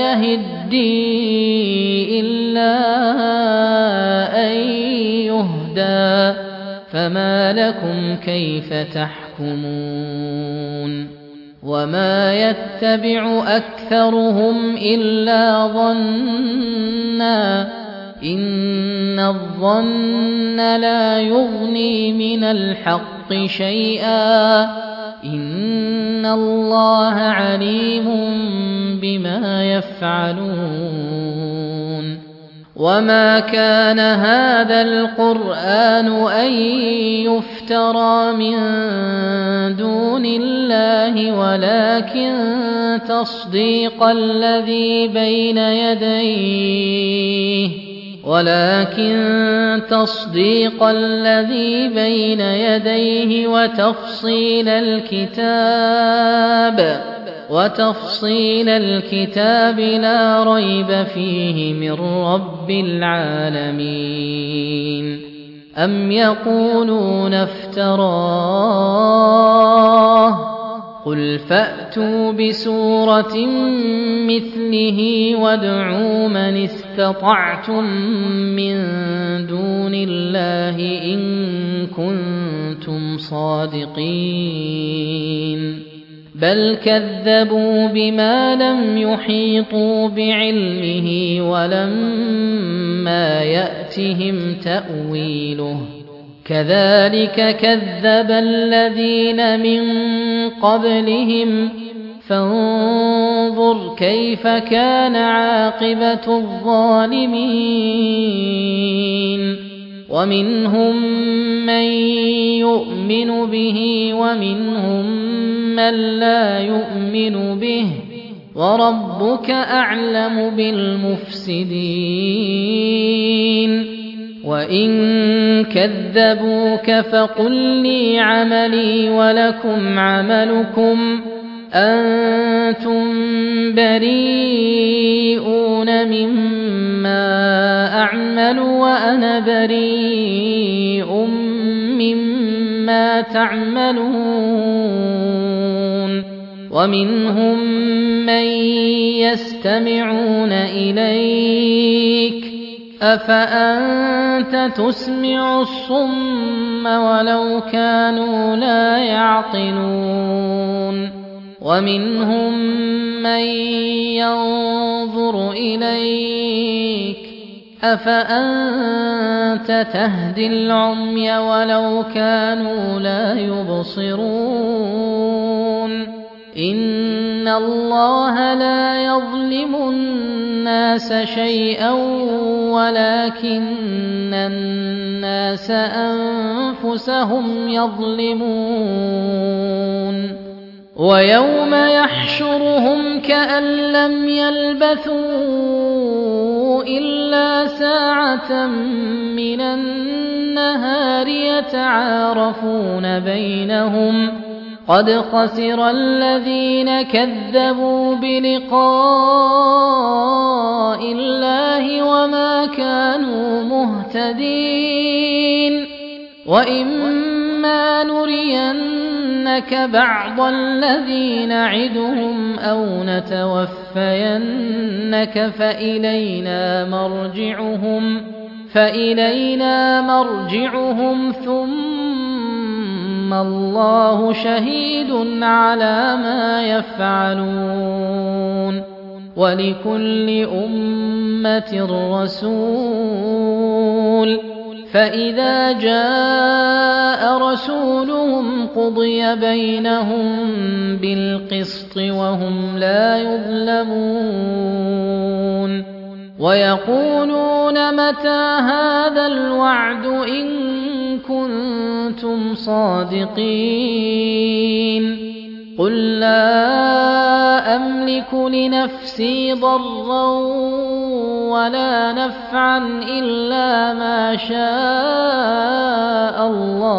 يهدي إلا أن يهدى فما لكم كيف تحكمون وما يتبع أكثرهم إلا ظنا إن الظن لا يغني من الحق شيئا إن الله عليم بما يفعلون وما كان هذا القرآن أن يفترى من دون الله ولكن تصديق الذي بين يديه ولكن تصديق الذي بين يديه وتفصيل الكتاب وتفصيل الكتاب لا ريب فيه من رب العالمين أم يقولون افتراه قل فأتوا بسورة مثله وادعوا من استطعتم من دون الله إن كنتم صادقين بل كذبوا بما لم يحيطوا بعلمه ولما يأتهم تأويله كذلك كذب الذين من قبلهم فانظر كيف كان عاقبة الظالمين ومنهم من يؤمن به ومنهم من لا يؤمن به وربك أعلم بالمفسدين وإن كذبوك فقل لي عملي ولكم عملكم أنتم بريئون مما أعمل وأنا بريء مما تعملون ومنهم من يستمعون إليك أفأنت تسمع الصم ولو كانوا لا يعقلون ومنهم من ينظر إليك أفأنت تهدي العمي ولو كانوا لا يبصرون إن الله لا يظلم الناس شيئا ولكن الناس أنفسهم يظلمون ويوم يحشرهم كأن لم يلبثوا إلا ساعة من النهار يتعارفون بينهم قد خسر الذين كذبوا بلقاء الله وما كانوا مهتدين وإما نرينك بعض الذي نعدهم أو نتوفينك فإلينا مرجعهم فإلينا مرجعهم ثم الله شهيد على ما يفعلون ولكل أمة رسول فإذا جاء رسولهم قضي بينهم بالقسط وهم لا يظلمون ويقولون متى هذا الوعد إن كنتم صادقين قل لا أملك لنفسي ضرا ولا نفعا إلا ما شاء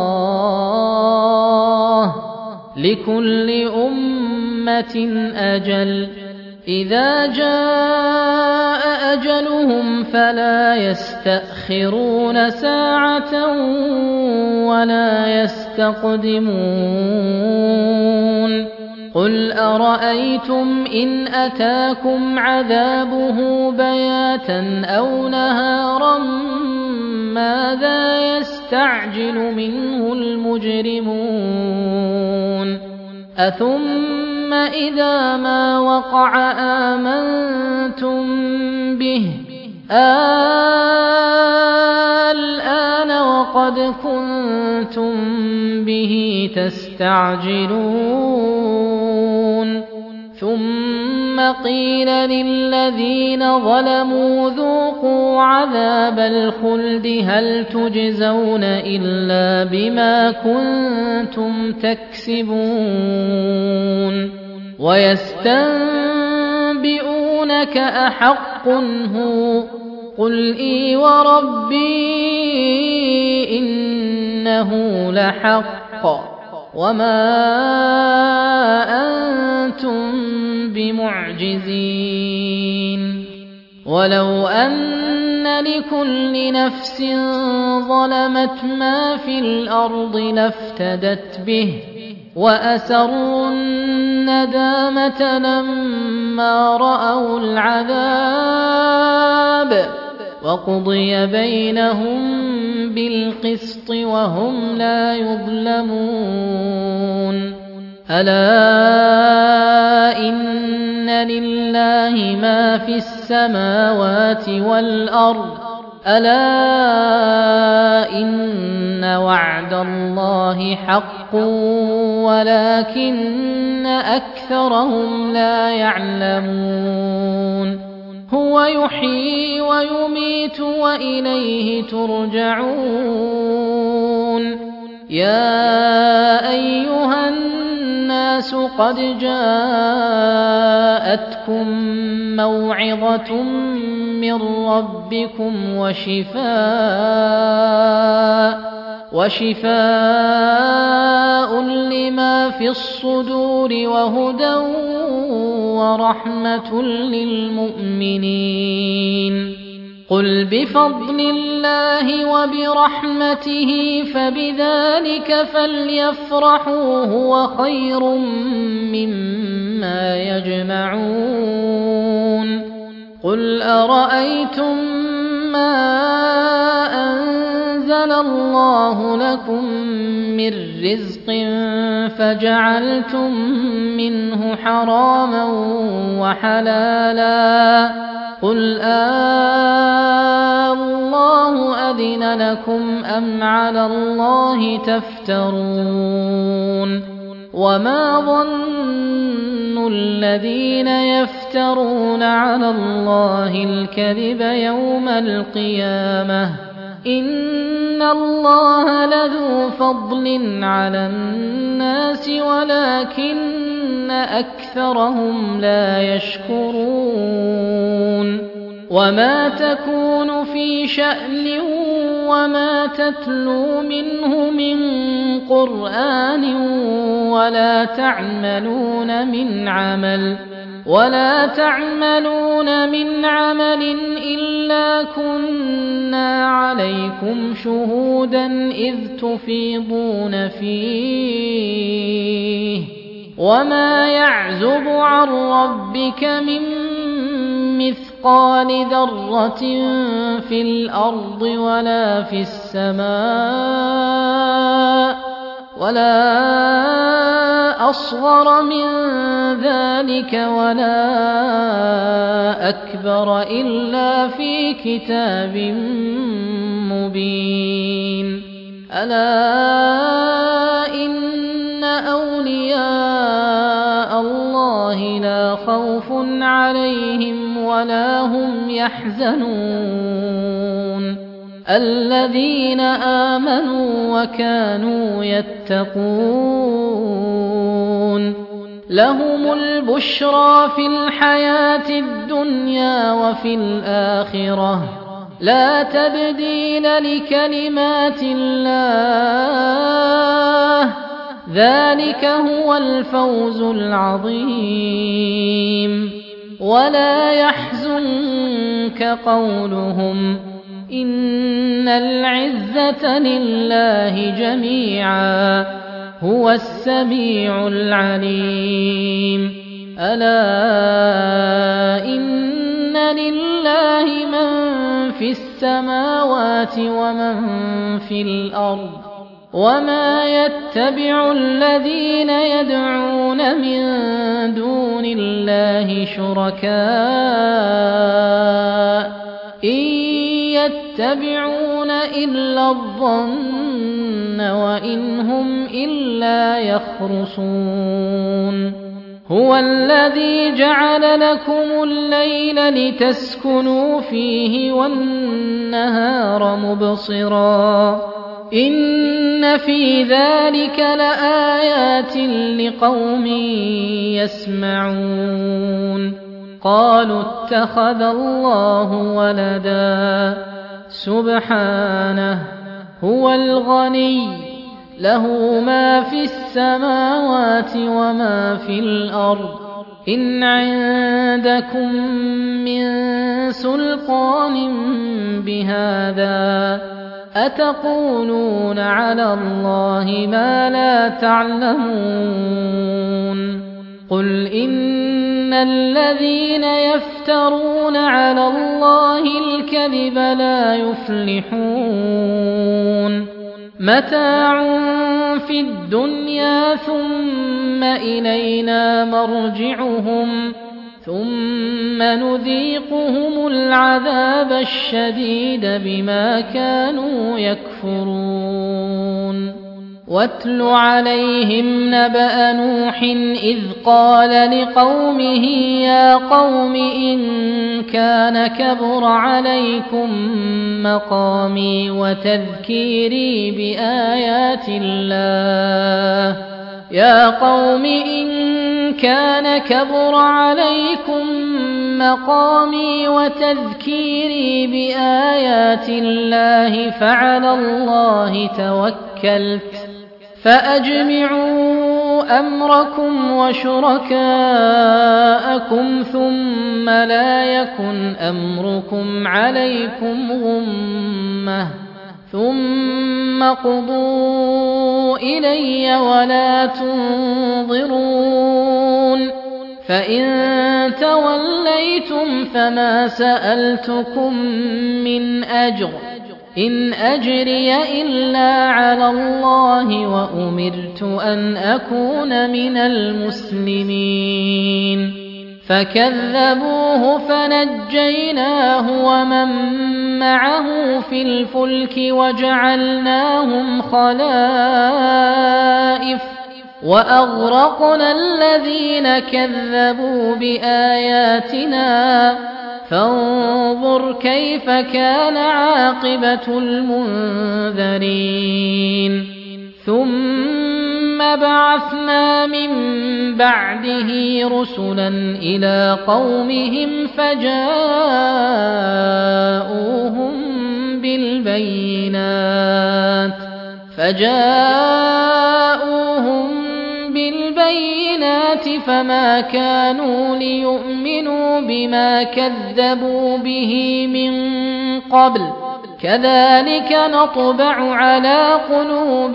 الله لكل أمة أجل إذا جاء أجلهم فلا يستأخرون ساعة ولا يستقدمون قل أرأيتم إن أتاكم عذابه بياتا أو نهارا ماذا يستعجل منه المجرمون أثم إذا ما وقع آمنتم به الآن وقد كنتم به تستعجلون ثم قيل للذين ظلموا ذوقوا عذاب الخلد هل تجزون إلا بما كنتم تكسبون ويستنبئونك أحق هو قل إي وربي إنه لحق وما أنتم بمعجزين ولو أن لكل نفس ظلمت ما في الأرض لافتدت به وأسروا الندامة لما رأوا العذاب وقضي بينهم بالقسط وهم لا يظلمون ألا إن لله ما في السماوات والأرض ألا إن وعد الله حق ولكن أكثرهم لا يعلمون هو يحيي ويميت وإليه ترجعون يا أيها الناس قد جاءتكم موعظة من ربكم وشفاء وشفاء لما في الصدور وهدى ورحمة للمؤمنين قل بفضل الله وبرحمته فبذلك فليفرحوا هو خير مما يجمعون قل أرأيتم ما أنزل الله لكم من رزق فجعلتم منه حراما وحلالا قل آه الله أذن لكم أم على الله تفترون وما ظن الذين يفترون على الله الكذب يوم القيامة إن الله لذو فضل على الناس ولكن أكثرهم لا يشكرون وما تكون في شأن وما تتلو منه من قرآن ولا تعملون من عمل ولا تعملون من عمل إلا كنا عليكم شهودا إذ تفيضون فيه وما يعزب عن ربك من مثقال ذرة في الأرض ولا في السماء ولا أصغر من ذلك ولا أكبر إلا في كتاب مبين ألا إن أولياء الله لا خوف عليهم ولا هم يحزنون الذين آمنوا وكانوا يتقون لهم البشرى في الحياة الدنيا وفي الآخرة لا تبديل لكلمات الله ذلك هو الفوز العظيم ولا يحزنك قولهم إن العزة لله جميعا هو السميع العليم ألا إن لله من في السماوات ومن في الأرض وما يتبع الذين يدعون من دون الله شركاء إن يتبعون إلا الظن وإن هم إلا يخرصون هو الذي جعل لكم الليل لتسكنوا فيه والنهار مبصرا إن في ذلك لآيات لقوم يسمعون قالوا اتخذ الله ولدا سبحانه هو الغني له ما في السماوات وما في الأرض إن عندكم من سلطان بهذا أتقولون على الله ما لا تعلمون قل إن الذين يفترون على الله الكذب لا يفلحون متاع في الدنيا ثم إلينا مرجعهم ثم نذيقهم العذاب الشديد بما كانوا يكفرون واتل عليهم نبأ نوح إذ قال لقومه يا قوم إن كان كبر عليكم مقامي وتذكيري بآيات الله يا قوم إن كان كبر عليكم مقامي وتذكيري بآيات الله فعلى الله توكلت فأجمعوا أمركم وشركاءكم ثم لا يكن أمركم عليكم غمة ثم قضوا إلي ولا تنظرون فإن توليتم فما سألتكم من أجر إن أجري إلا على الله وأمرت أن أكون من المسلمين فكذبوه فنجيناه ومن معه في الفلك وجعلناهم خلائف وأغرقنا الذين كذبوا بآياتنا فانظر كيف كان عاقبة المنذرين ثم بعثنا من بعده رسلا إلى قومهم فجاءوهم بالبينات فجاءوهم بالبينات فما كانوا ليؤمنوا بما كذبوا به من قبل كذلك نطبع على قلوب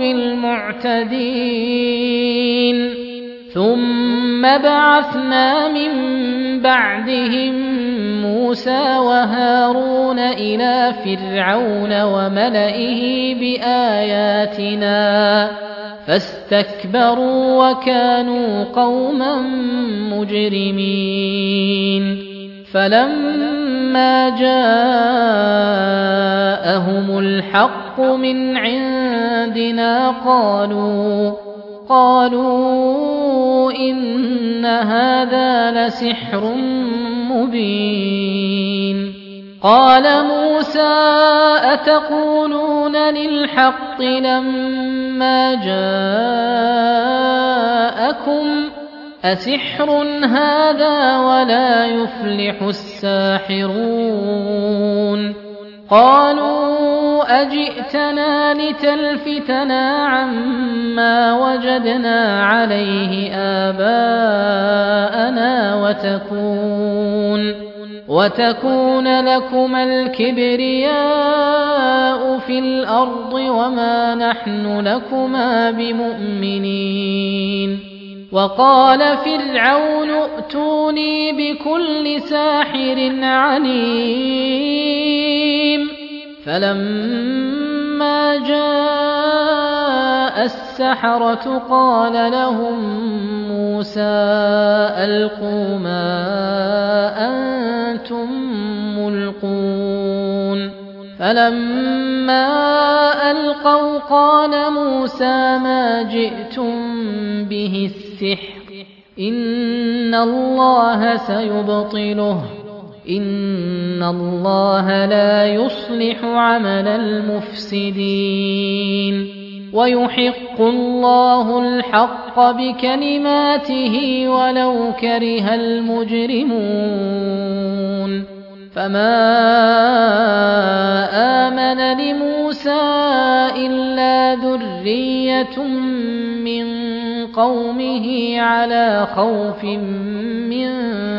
المعتدين ثم بعثنا من بعدهم موسى وهارون إلى فرعون وملئه بآياتنا فاستكبروا وكانوا قوما مجرمين فلما جاءهم الحق من عندنا قالوا قالوا إن هذا لسحر مبين قال موسى أتقولون للحق لما جاءكم أسحر هذا ولا يفلح الساحرون قالوا أجئتنا لتلفتنا عما وجدنا عليه آباءنا وتكون وتكون لكما الكبرياء في الأرض وما نحن لكما بمؤمنين وقال فرعون ائتوني بكل ساحر عليم فلما جاء السحرة قال لهم موسى ألقوا ما أنتم ملقون فلما ألقوا قال موسى ما جئتم به السحر إن الله سيبطله إن الله لا يصلح عمل المفسدين ويحق الله الحق بكلماته ولو كره المجرمون فما آمن لموسى إلا ذرية من قومه على خوف من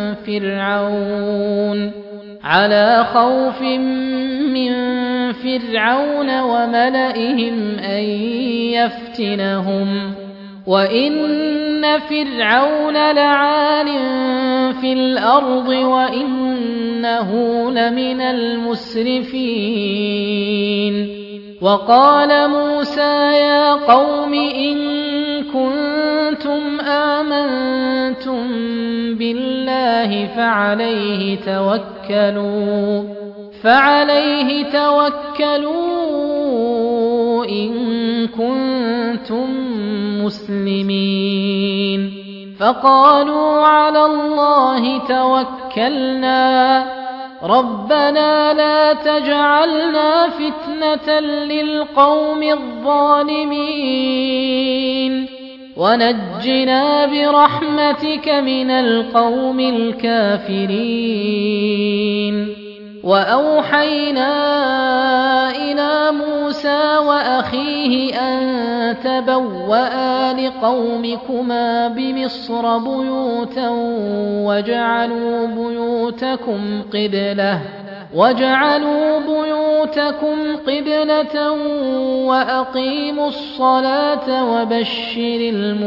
فرعون على خوف من فرعون وملئهم أن يفتنهم وإن فرعون لعال في الأرض وإنه لمن المسرفين وقال موسى يا قوم إن كنتم آمنتم بالله فعليه توكلوا فعليه توكلوا إن كنتم كنتم مسلمين فقالوا على الله توكلنا ربنا لا تجعلنا فتنة للقوم الظالمين ونجنا برحمتك من القوم الكافرين وأوحينا إلى موسى وأخيه أن تبوأ لقومكما بمصر بيوتا وجعلوا بيوتكم قبلة وجعلوا بيوتكم قبلة وأقيموا الصلاة وبشر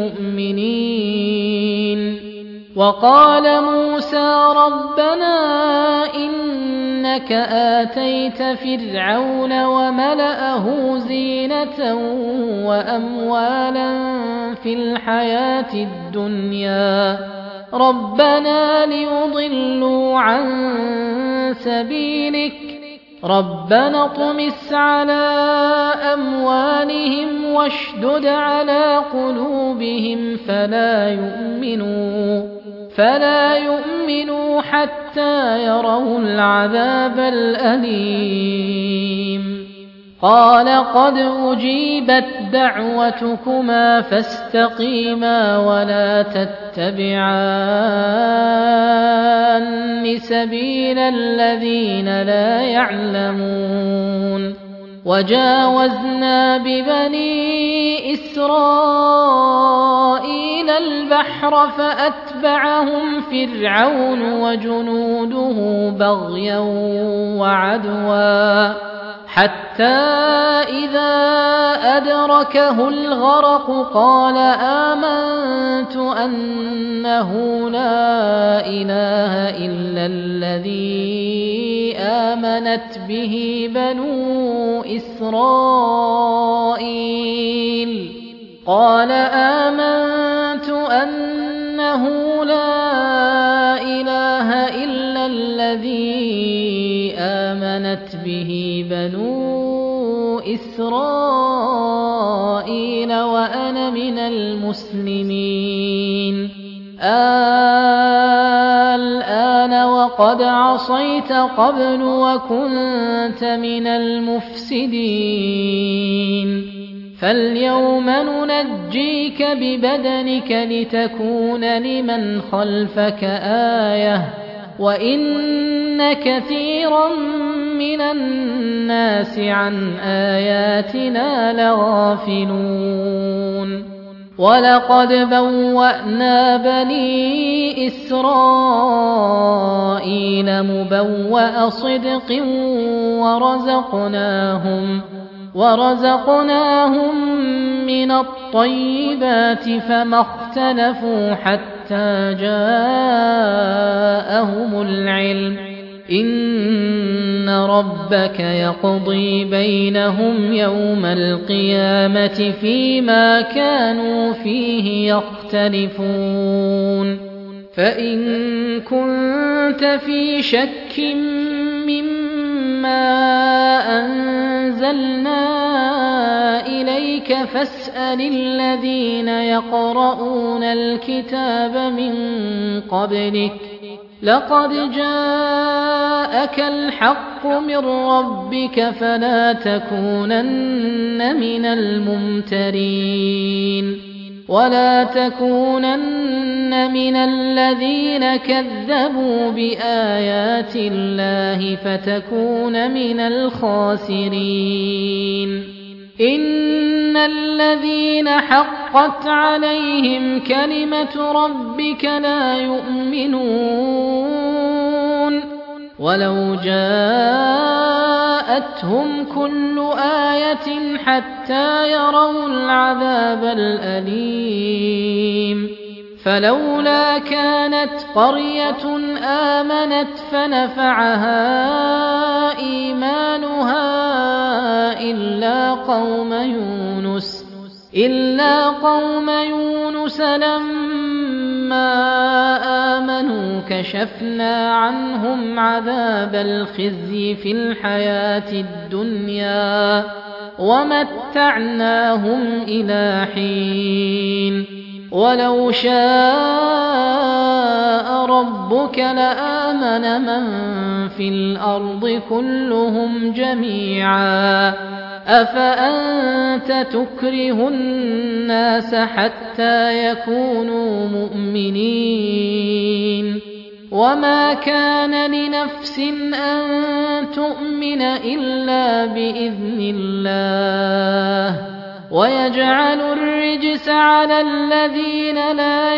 المؤمنين وقال موسى ربنا إنك آتيت فرعون وملأه زينة وأموالا في الحياة الدنيا ربنا ليضلوا عن سبيلك ربنا اطمس على أموالهم واشدد على قلوبهم فلا يؤمنوا فلا يؤمنوا حتى يروا العذاب الأليم قال قد أجيبت دعوتكما فاستقيما ولا تتبعان سبيل الذين لا يعلمون وجاوزنا ببني إسرائيل البحر فأتبعهم فرعون وجنوده بغيا وعدوا حتى إذا أدركه الغرق قال آمنت أنه لا إله إلا الذي آمنت به بنو إسرائيل قال آمنت أنه لا إله إلا الذي آمنت به بنو إسرائيل وأنا من المسلمين الآن وقد عصيت قبل وكنت من المفسدين فاليوم ننجيك ببدنك لتكون لمن خلفك آية وإن كثيرا من الناس عن آياتنا لغافلون ولقد بوأنا بني إسرائيل مبوأ صدق ورزقناهم ورزقناهم من الطيبات فما اختلفوا حتى جاءهم العلم إن ربك يقضي بينهم يوم القيامة فيما كانوا فيه يختلفون فإن كنت في شك مما أنزلنا إليك فاسأل الذين يقرؤون الكتاب من قبلك لقد جاءك الحق من ربك فلا تكونن من الممترين ولا تكونن من الذين كذبوا بآيات الله فتكون من الخاسرين إن الذين حقت عليهم كلمة ربك لا يؤمنون ولو جاءتهم كل آية حتى يروا العذاب الأليم فلولا كانت قرية آمنت فنفعها إيمانها إلا قوم يونس إلا قوم يونس لما آمنوا كشفنا عنهم عذاب الخزي في الحياة الدنيا ومتعناهم إلى حين ولو شاء ربك لآمن من في الأرض كلهم جميعا أفأنت تكره الناس حتى يكونوا مؤمنين وما كان لنفس أن تؤمن إلا بإذن الله ويجعل الرجس على الذين لا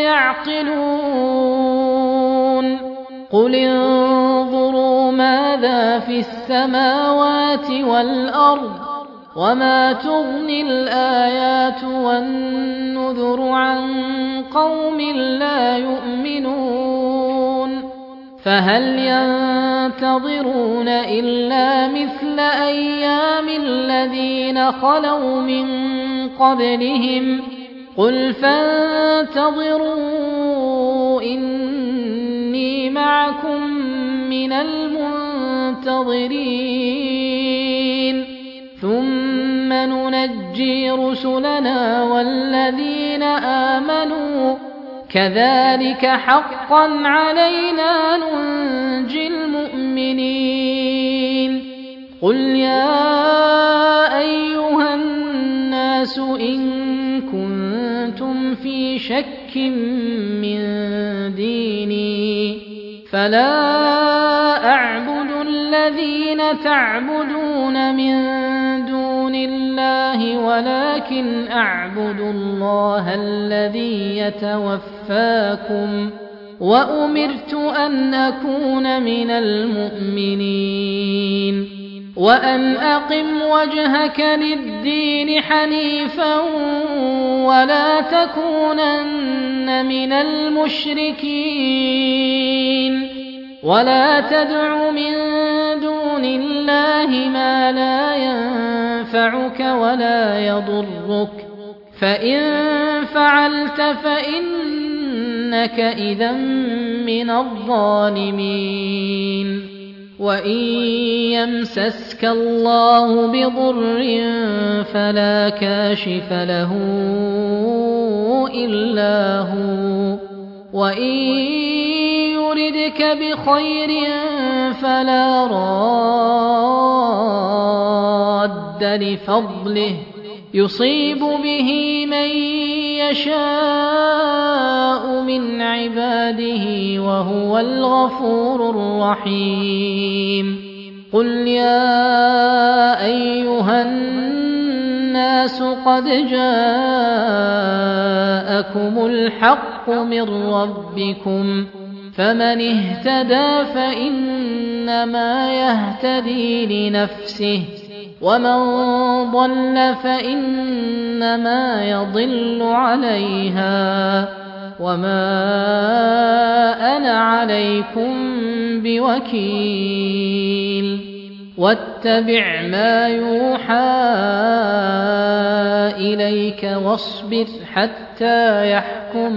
يعقلون قل انظروا ماذا في السماوات والأرض وما تغني الآيات والنذر عن قوم لا يؤمنون فهل ينتظرون إلا مثل أيام الذين خلوا من قبلهم قل فانتظروا إني معكم من المنتظرين ثم ننجي رسلنا والذين آمنوا كذلك حقا علينا ننجي المؤمنين قل يا أيها الناس إن كنتم في شك من ديني فلا أعبد الذين تعبدون من دون الله ولكن أعبد الله الذي يتوفاكم وأمرت أن أكون من المؤمنين وأن أقم وجهك للدين حنيفا ولا تكونن من المشركين ولا تدع من دون الله ما لا ينفعك ولا يضرك فإن فعلت فإنك إذا من الظالمين وإن يمسسك الله بضر فلا كاشف له إلا هو وإن يردك بخير فلا راد لفضله يصيب به من يشاء من عباده وهو الغفور الرحيم قل يا أيها الناس قد جاءكم الحق من ربكم فمن اهتدى فإنما يهتدي لنفسه ومن ضل فإنما يضل عليها وما أنا عليكم بوكيل واتبع ما يوحى إليك واصبر حتى يحكم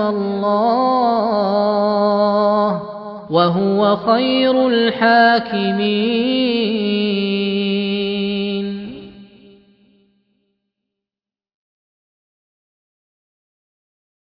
الله وهو خير الحاكمين